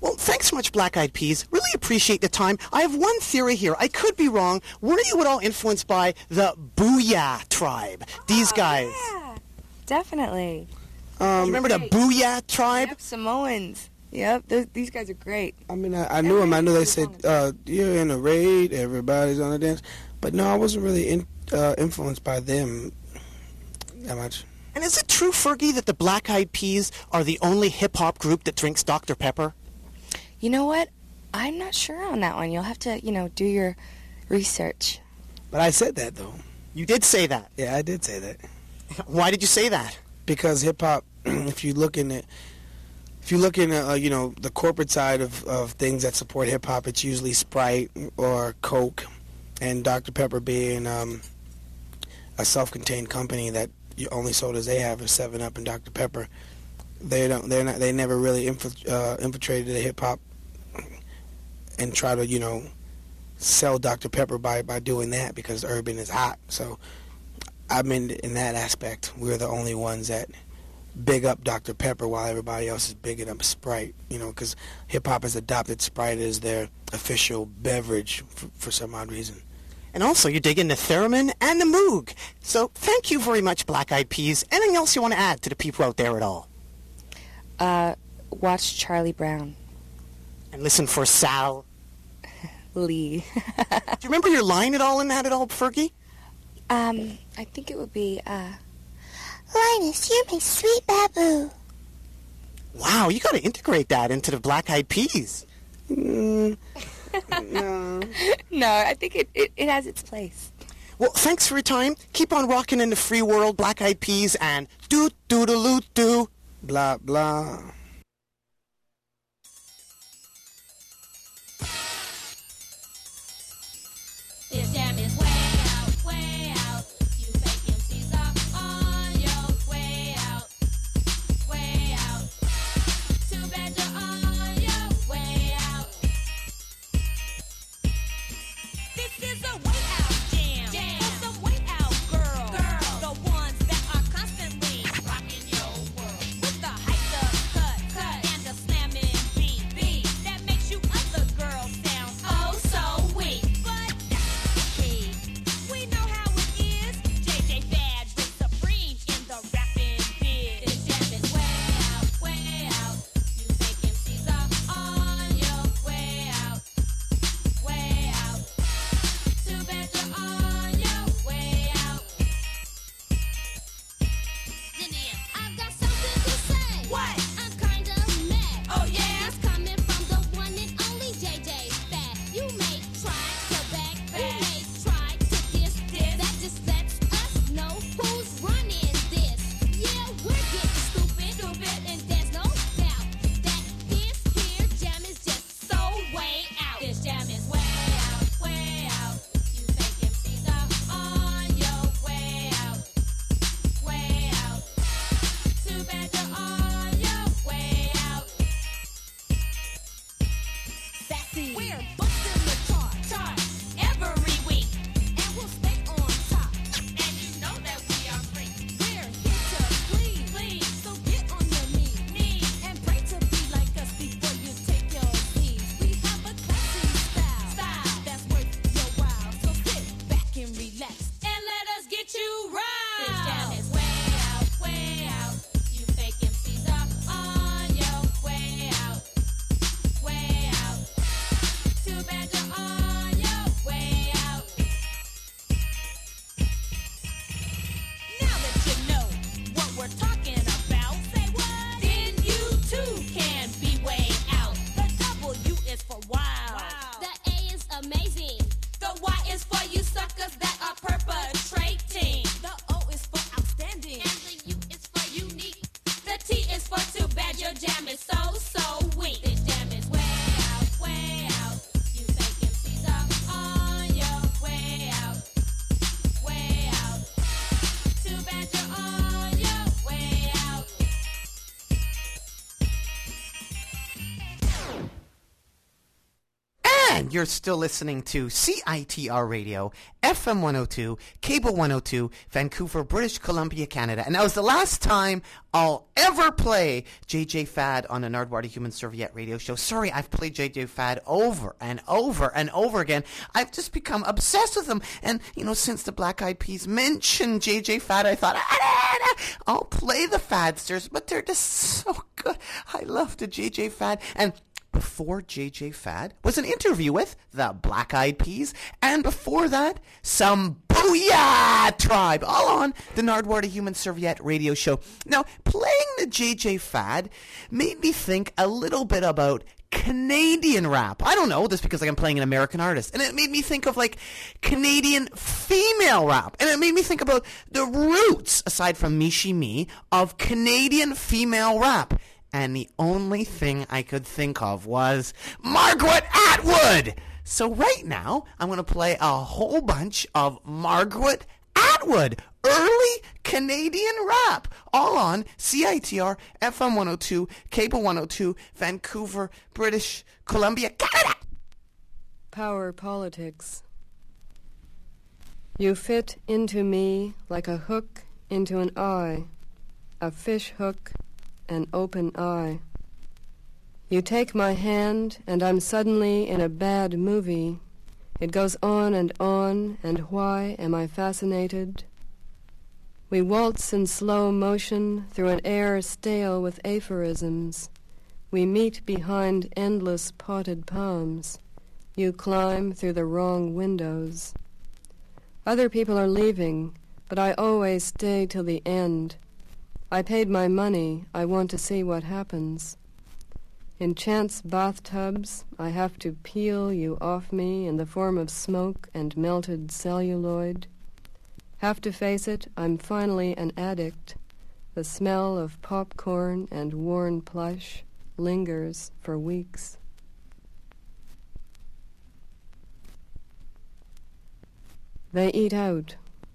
Well, thanks so much, Black Eyed Peas. Really appreciate the time. I have one theory here. I could be wrong. Were you at all influenced by the Booyah tribe? These Oh, guys. Yeah, definitely. Um, You remember the Booyah tribe? Yep, Samoans. Yep, th- these guys are great. I mean, I, I knew him. I knew they said, uh, you're in a raid, everybody's on a dance. But no, I wasn't really in, uh, influenced by them that much. And is it true, Fergie, that the Black Eyed Peas are the only hip-hop group that drinks Doctor Pepper? You know what? I'm not sure on that one. You'll have to, you know, do your research. But I said that, though. You did say that. Yeah, I did say that. Why did you say that? Because hip-hop, if you look in it, if you look in, uh, you know, the corporate side of, of things that support hip-hop, it's usually Sprite or Coke, and Doctor Pepper being um, a self-contained company that the only sodas they have are seven up and Doctor Pepper. They don't. They're not. They never really inf- uh, infiltrated the hip hop and try to, you know, sell Doctor Pepper by, by doing that because urban is hot. So, I mean, in that aspect, we're the only ones that big up Doctor Pepper while everybody else is bigging up Sprite. You know, because hip hop has adopted Sprite as their official beverage for, for some odd reason. And also, you dig into Theremin and the Moog. So, thank you very much, Black Eyed Peas. Anything else you want to add to the people out there at all? Uh, watch Charlie Brown. And listen for Sal. Lee. Do you remember your line at all in that at all, Fergie? um, I think it would be, uh... Linus, you're my sweet babu. Wow, you got to integrate that into the Black Eyed Peas. Mm, no. No, I think it, it, it has its place. Well, thanks for your time. Keep on rocking in the free world, Black Eyed Peas, and doo-doo-doo-doo. Blah, blah. This jam is way out, way out. You fake M Cs are on your way out, way out. Too bad you're on your way out. This is a way out jam, jam. For some way out girls, girls. The ones that are constantly rocking your world with the hyped up cut. And you're still listening to C I T R Radio, F M one oh two, Cable one oh two, Vancouver, British Columbia, Canada. And that was the last time I'll ever play J J Fad on the Nardwuar the Human Serviette radio show. Sorry, I've played J J Fad over and over and over again. I've just become obsessed with them. And, you know, since the Black Eyed Peas mentioned J J Fad, I thought, I'll play the Fadsters, but they're just so good. I love the J J Fad. And before J J Fad was an interview with the Black Eyed Peas, and before that, some Booyah Tribe, all on the Nardwuar the Human Serviette radio show. Now, playing the J J Fad made me think a little bit about Canadian rap. I don't know, just because like, I'm playing an American artist. And it made me think of like Canadian female rap. And it made me think about the roots, aside from Michie Me, of Canadian female rap. And the only thing I could think of was Margaret Atwood. So right now, I'm going to play a whole bunch of Margaret Atwood, early Canadian rap, all on C I T R, F M one oh two, Cable one oh two, Vancouver, British Columbia, Canada. Power politics. You fit into me like a hook into an eye, a fish hook, an open eye. You take my hand, and I'm suddenly in a bad movie. It goes on and on, and why am I fascinated? We waltz in slow motion through an air stale with aphorisms. We meet behind endless potted palms. You climb through the wrong windows. Other people are leaving, but I always stay till the end. I paid my money. I want to see what happens. In chance bathtubs, I have to peel you off me in the form of smoke and melted celluloid. Have to face it, I'm finally an addict. The smell of popcorn and worn plush lingers for weeks. They eat out.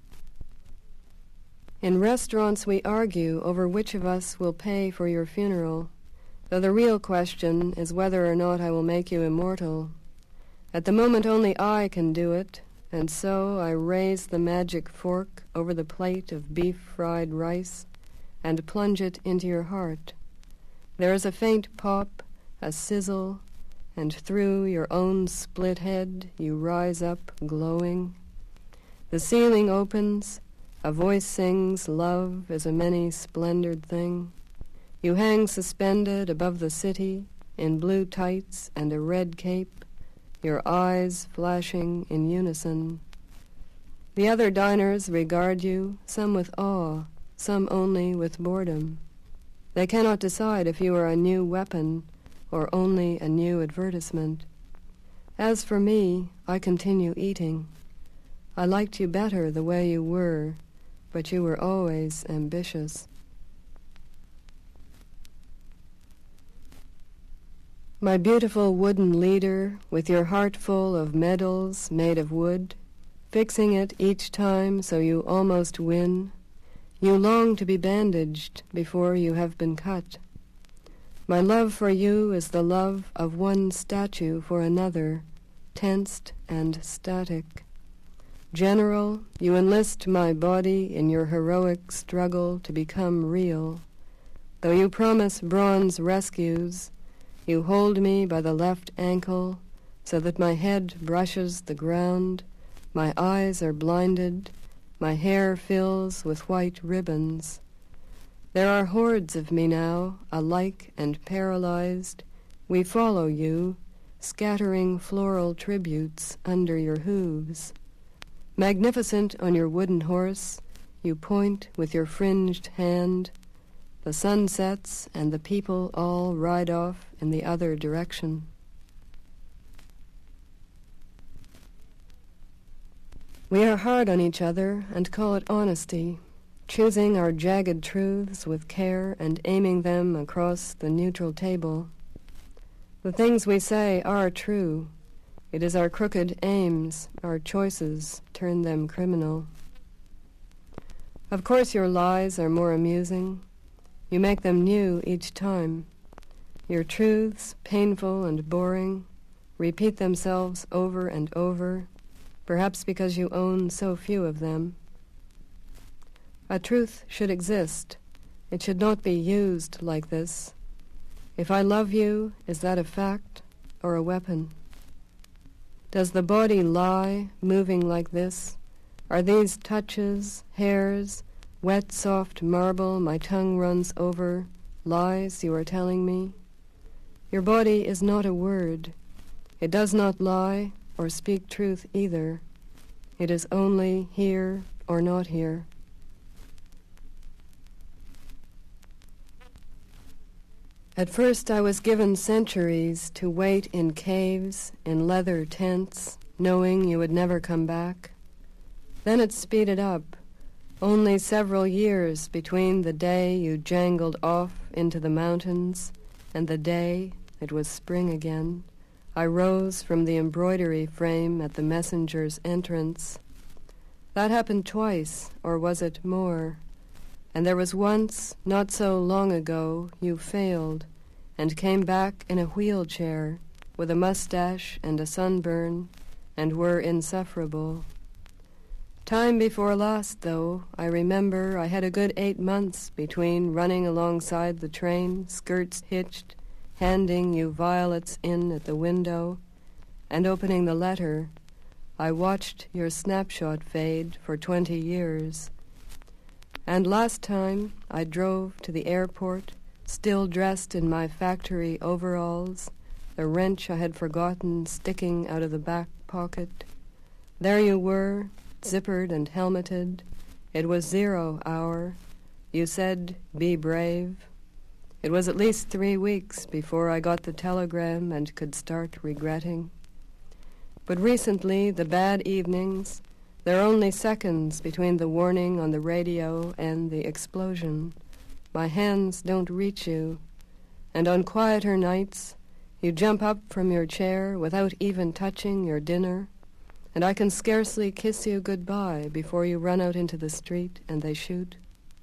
In restaurants we argue over which of us will pay for your funeral, though the real question is whether or not I will make you immortal. At the moment only I can do it, and so I raise the magic fork over the plate of beef-fried rice and plunge it into your heart. There is a faint pop, a sizzle, and through your own split head you rise up glowing. The ceiling opens. A voice sings, love is a many-splendored thing. You hang suspended above the city in blue tights and a red cape, your eyes flashing in unison. The other diners regard you, some with awe, some only with boredom. They cannot decide if you are a new weapon or only a new advertisement. As for me, I continue eating. I liked you better the way you were, but you were always ambitious. My beautiful wooden leader, with your heart full of medals made of wood, fixing it each time so you almost win, you long to be bandaged before you have been cut. My love for you is the love of one statue for another, tensed and static. General, you enlist my body in your heroic struggle to become real. Though you promise bronze rescues, you hold me by the left ankle so that my head brushes the ground, my eyes are blinded, my hair fills with white ribbons. There are hordes of me now, alike and paralyzed. We follow you, scattering floral tributes under your hooves. Magnificent on your wooden horse, you point with your fringed hand. The sun sets and the people all ride off in the other direction. We are hard on each other and call it honesty, choosing our jagged truths with care and aiming them across the neutral table. The things we say are true. It is our crooked aims, our choices, turn them criminal. Of course your lies are more amusing. You make them new each time. Your truths, painful and boring, repeat themselves over and over, perhaps because you own so few of them. A truth should exist. It should not be used like this. If I love you, is that a fact or a weapon? Does the body lie, moving like this? Are these touches, hairs, wet, soft marble my tongue runs over, lies you are telling me? Your body is not a word. It does not lie or speak truth either. It is only here or not here. At first I was given centuries to wait in caves, in leather tents, knowing you would never come back. Then it speeded up, only several years between the day you jangled off into the mountains and the day it was spring again. I rose from the embroidery frame at the messenger's entrance. That happened twice, or was it more? And there was once, not so long ago, you failed and came back in a wheelchair with a mustache and a sunburn and were insufferable. Time before last, though, I remember I had a good eight months between running alongside the train, skirts hitched, handing you violets in at the window, and opening the letter. I watched your snapshot fade for twenty years. And last time I drove to the airport, still dressed in my factory overalls, the wrench I had forgotten sticking out of the back pocket. There you were, zippered and helmeted. It was zero hour. You said, be brave. It was at least three weeks before I got the telegram and could start regretting. But recently, the bad evenings, there are only seconds between the warning on the radio and the explosion. My hands don't reach you, and on quieter nights, you jump up from your chair without even touching your dinner, and I can scarcely kiss you goodbye before you run out into the street and they shoot.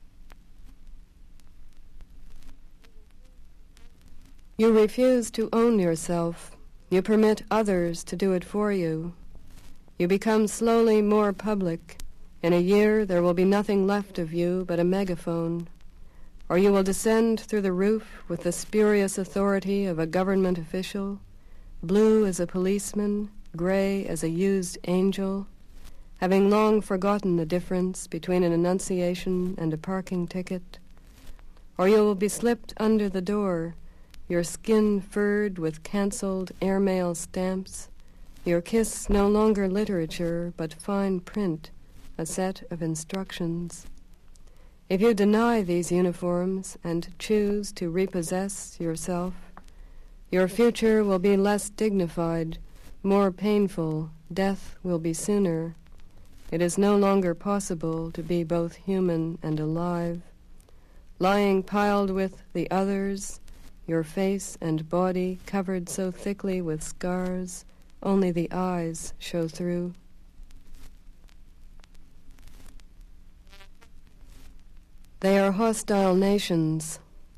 You refuse to own yourself. You permit others to do it for you. You become slowly more public. In a year there will be nothing left of you but a megaphone. Or you will descend through the roof with the spurious authority of a government official, blue as a policeman, gray as a used angel, having long forgotten the difference between an annunciation and a parking ticket. Or you will be slipped under the door, your skin furred with cancelled airmail stamps, your kiss no longer literature but fine print, a set of instructions. If you deny these uniforms and choose to repossess yourself, your future will be less dignified, more painful, death will be sooner. It is no longer possible to be both human and alive. Lying piled with the others, your face and body covered so thickly with scars, only the eyes show through. They are hostile nations.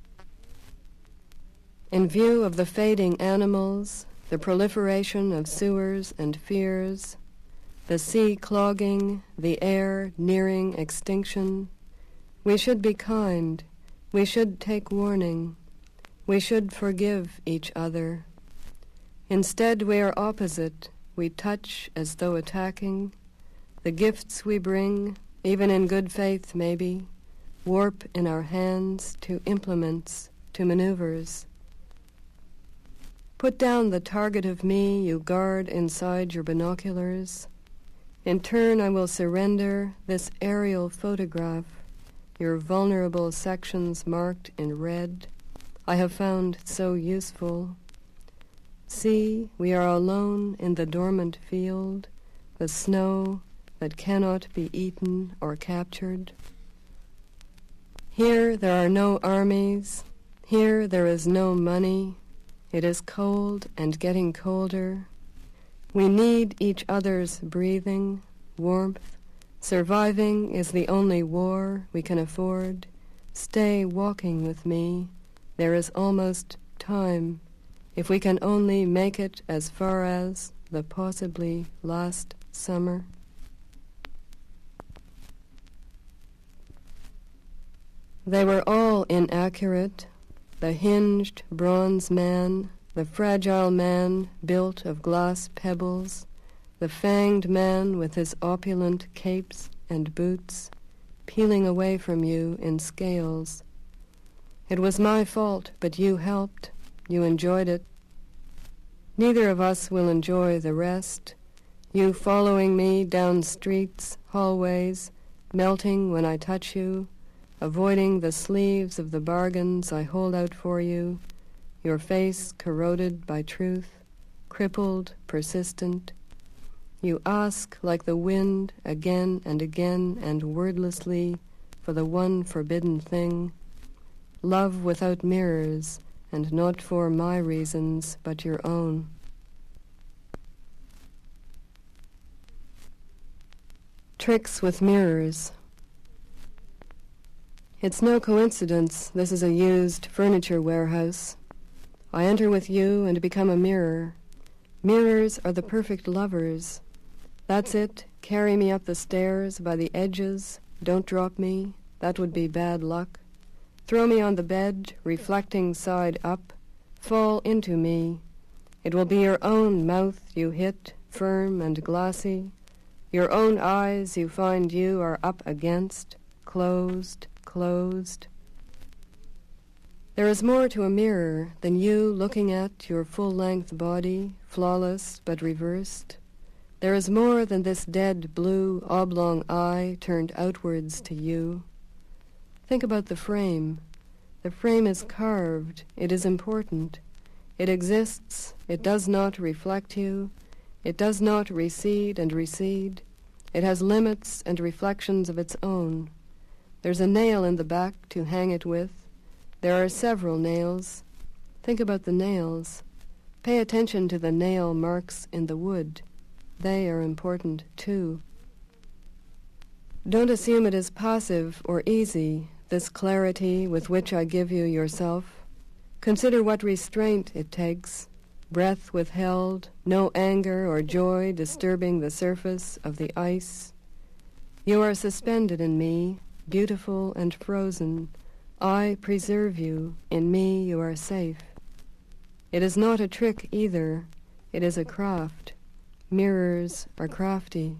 In view of the fading animals, the proliferation of sewers and fears, the sea clogging, the air nearing extinction, we should be kind, we should take warning, we should forgive each other. Instead, we are opposite, we touch as though attacking. The gifts we bring, even in good faith maybe, warp in our hands to implements, to maneuvers. Put down the target of me you guard inside your binoculars. In turn, I will surrender this aerial photograph, your vulnerable sections marked in red, I have found so useful. See, we are alone in the dormant field, the snow that cannot be eaten or captured. Here there are no armies, here there is no money. It is cold and getting colder. We need each other's breathing, warmth. Surviving is the only war we can afford. Stay walking with me. There is almost time. if we can only make it as far as the possibly last summer. They were all inaccurate, the hinged bronze man, the fragile man built of glass pebbles, the fanged man with his opulent capes and boots, peeling away from you in scales. It was my fault, but you helped. You enjoyed it. Neither of us will enjoy the rest. You following me down streets, hallways, melting when I touch you, avoiding the sleeves of the bargains I hold out for you, your face corroded by truth, crippled, persistent. You ask like the wind again and again and wordlessly for the one forbidden thing, love without mirrors, and not for my reasons, but your own. Tricks with mirrors. It's no coincidence this is a used furniture warehouse. I enter with you and become a mirror. Mirrors are the perfect lovers. That's it. Carry me up the stairs by the edges. Don't drop me. That would be bad luck. Throw me on the bed, reflecting side up. Fall into me. It will be your own mouth you hit, firm and glassy. Your own eyes you find you are up against, closed, closed. There is more to a mirror than you looking at your full-length body, flawless but reversed. There is more than this dead blue oblong eye turned outwards to you. Think about the frame. The frame is carved. It is important. It exists. It does not reflect you. It does not recede and recede. It has limits and reflections of its own. There's a nail in the back to hang it with. There are several nails. Think about the nails. Pay attention to the nail marks in the wood. They are important, too. Don't assume it is passive or easy, this clarity with which I give you yourself. Consider what restraint it takes. Breath withheld, no anger or joy disturbing the surface of the ice. You are suspended in me, beautiful and frozen. I preserve you. In me you are safe. It is not a trick either. It is a craft. Mirrors are crafty.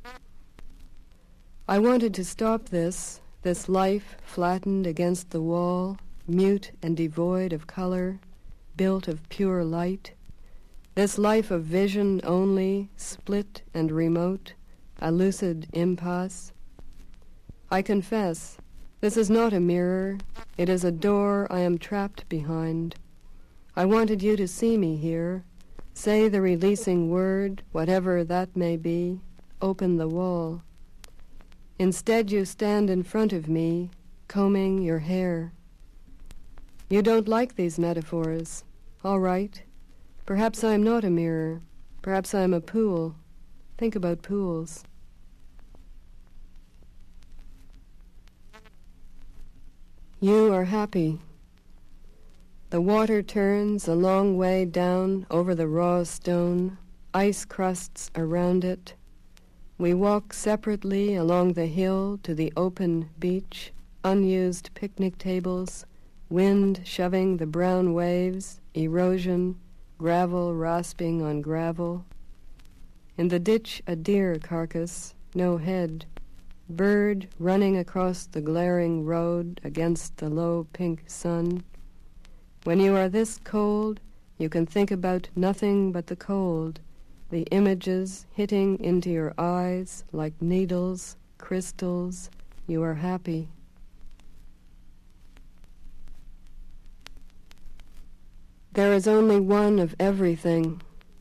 I wanted to stop this, this life flattened against the wall, mute and devoid of color, built of pure light. This life of vision only, split and remote, a lucid impasse. I confess, this is not a mirror. It is a door I am trapped behind. I wanted you to see me here. Say the releasing word, whatever that may be. Open the wall. Instead, you stand in front of me, combing your hair. You don't like these metaphors. All right. Perhaps I am not a mirror. Perhaps I am a pool. Think about pools. You are happy. The water turns a long way down over the raw stone, ice crusts around it. We walk separately along the hill to the open beach, unused picnic tables, wind shoving the brown waves, erosion, gravel rasping on gravel. In the ditch a deer carcass, no head, bird running across the glaring road against the low pink sun. When you are this cold, you can think about nothing but the cold, the images hitting into your eyes like needles, crystals. You are happy. There is only one of everything.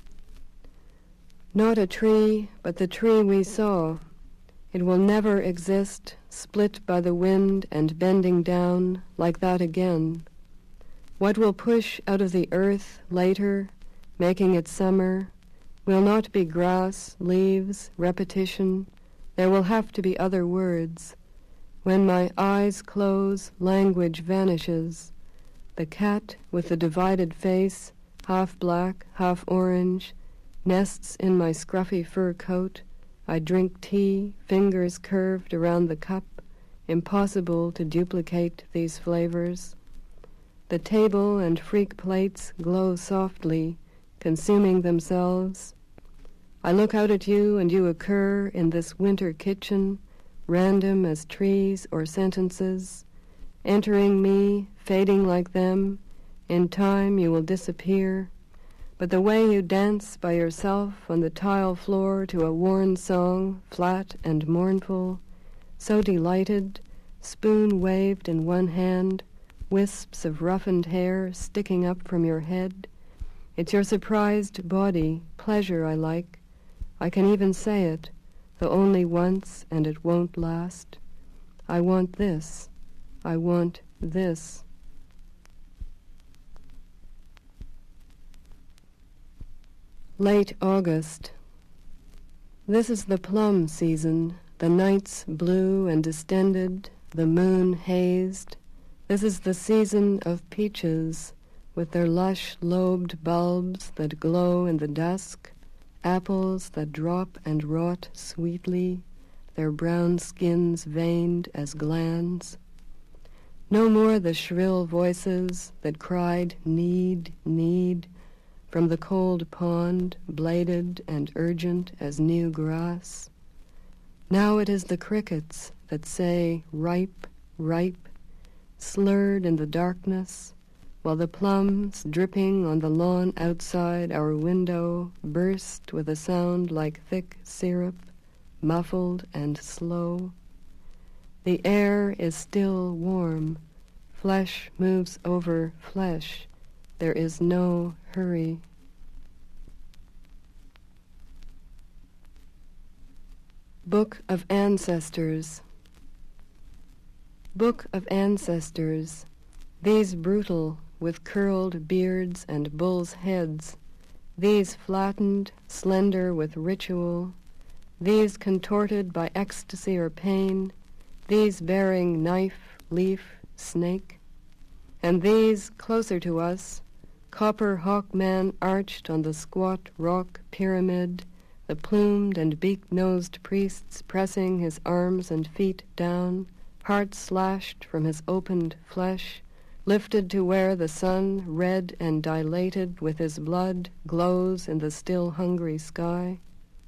Not a tree, but the tree we saw. It will never exist, split by the wind and bending down like that again. What will push out of the earth later, making it summer, will not be grass, leaves, repetition. There will have to be other words. When my eyes close, language vanishes. The cat with the divided face half black, half orange, nests in my scruffy fur coat. I drink tea, fingers curved around the cup. Impossible to duplicate these flavors. The table and freak plates glow softly, consuming themselves. I look out at you and you occur in this winter kitchen, random as trees or sentences, entering me, fading like them. In time you will disappear, but the way you dance by yourself on the tile floor to a worn song, flat and mournful, so delighted, spoon waved in one hand, wisps of roughened hair sticking up from your head. It's your surprised body, pleasure I like. I can even say it, though only once, and it won't last. I want this. I want this. Late August. This is the plum season, the nights blue and distended, the moon hazed. This is the season of peaches, with their lush lobed bulbs that glow in the dusk, apples that drop and rot sweetly, their brown skins veined as glands. No more the shrill voices that cried need, need, from the cold pond, bladed and urgent as new grass. Now it is the crickets that say ripe, ripe, slurred in the darkness, while the plums dripping on the lawn outside our window burst with a sound like thick syrup, muffled and slow. The air is still warm. Flesh moves over flesh. There is no hurry. Book of Ancestors. Book of Ancestors, these brutal with curled beards and bulls' heads, these flattened, slender with ritual, these contorted by ecstasy or pain, these bearing knife, leaf, snake, and these closer to us, copper hawk-man arched on the squat rock pyramid, the plumed and beak-nosed priests pressing his arms and feet down, heart slashed from his opened flesh, lifted to where the sun, red and dilated with his blood, glows in the still hungry sky.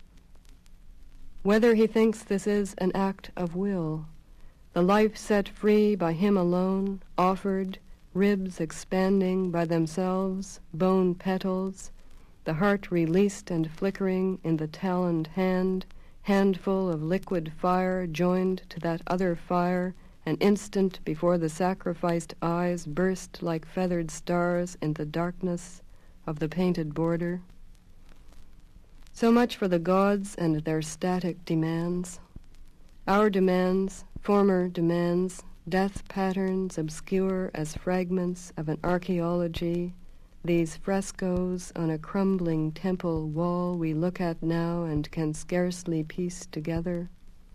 Whether he thinks this is an act of will, the life set free by him alone, offered, ribs expanding by themselves, bone petals, the heart released and flickering in the taloned hand, handful of liquid fire joined to that other fire, an instant before the sacrificed eyes burst like feathered stars in the darkness of the painted border. So much for the gods and their static demands. Our demands, former demands, death patterns obscure as fragments of an archaeology, these frescoes on a crumbling temple wall we look at now and can scarcely piece together.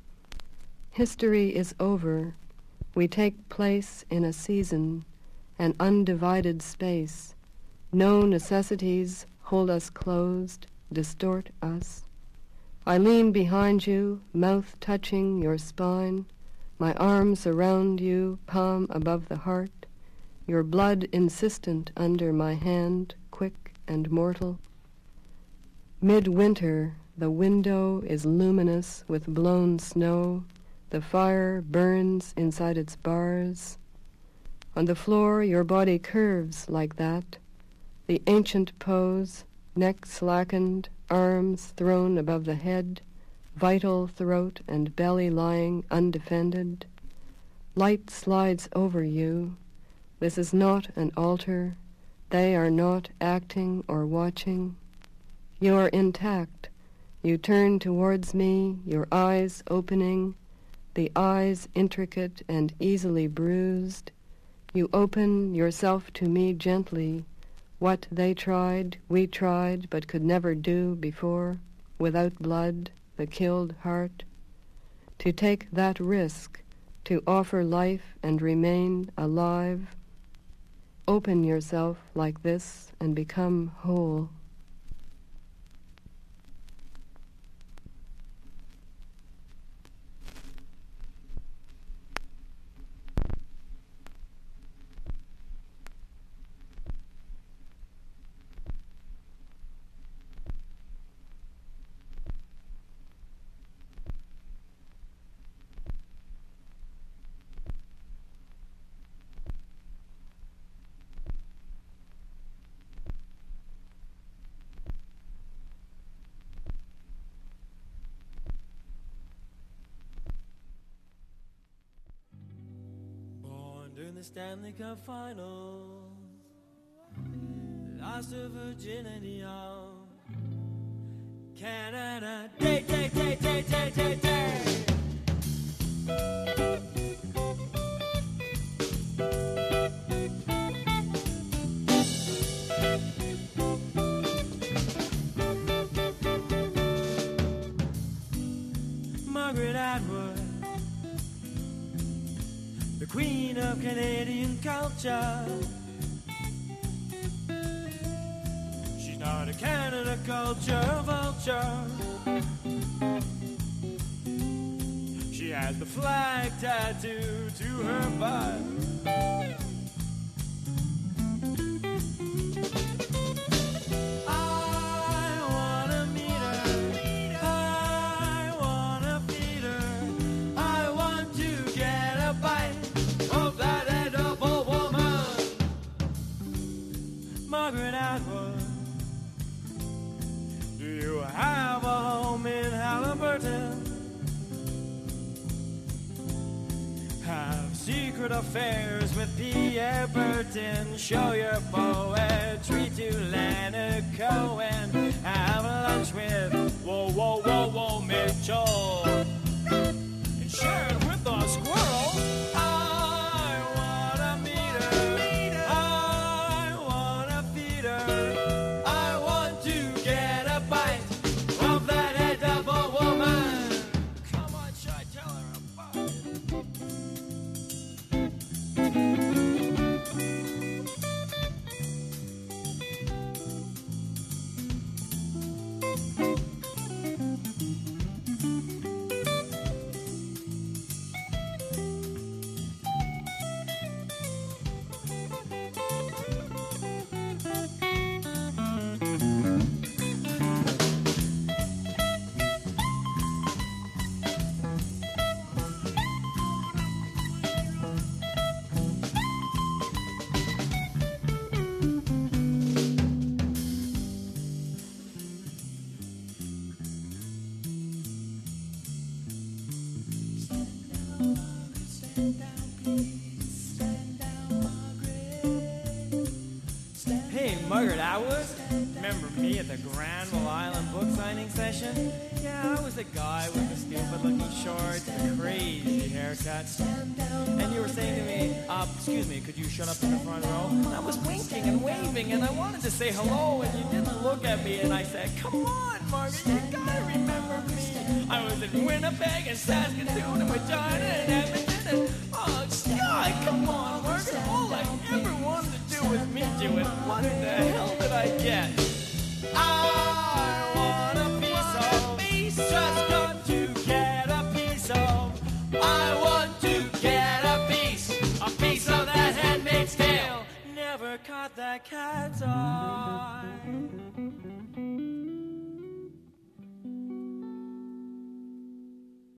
History is over. We take place in a season, an undivided space. No necessities hold us closed, distort us. I lean behind you, mouth touching your spine, my arms around you, palm above the heart, your blood insistent under my hand, quick and mortal. Midwinter, the window is luminous with blown snow. The fire burns inside its bars. On the floor your body curves like that, the ancient pose, neck slackened, arms thrown above the head, vital throat and belly lying undefended. Light slides over you. This is not an altar. They are not acting or watching. You are intact. You turn towards me, your eyes opening, the eyes intricate and easily bruised. You open yourself to me gently, what they tried, we tried, but could never do before, without blood, the killed heart. To take that risk, to offer life and remain alive. Open yourself like this and become whole. During the Stanley Cup Finals, lost her virginity on Canada. Day, day, day, day, day, day, day. Margaret Atwood, the queen of Canadian culture. She's not a Canada culture vulture. She has the flag tattooed to her butt. Margaret Atwood, do you have a home in Halliburton? Have secret affairs with Pierre Burton? Show your poetry to Leonard Cohen. Have lunch with Whoa, Whoa, Whoa, Whoa Mitchell. And share it with the squirrel. Margaret Atwood? Remember me at the Granville Island book signing session? Yeah, I was the guy with the stupid-looking shorts and the crazy haircut. And you were saying to me, uh, excuse me, could you shut up in the front row? And I was winking and waving, and I wanted to say hello, and you didn't look at me, and I said, come on, Margaret, you gotta remember me. I was in Winnipeg and Saskatoon and Regina and Edmonton, and, oh, God, come on, Margaret, all I ever wanted to do was meet you, and what in the hell did I get? I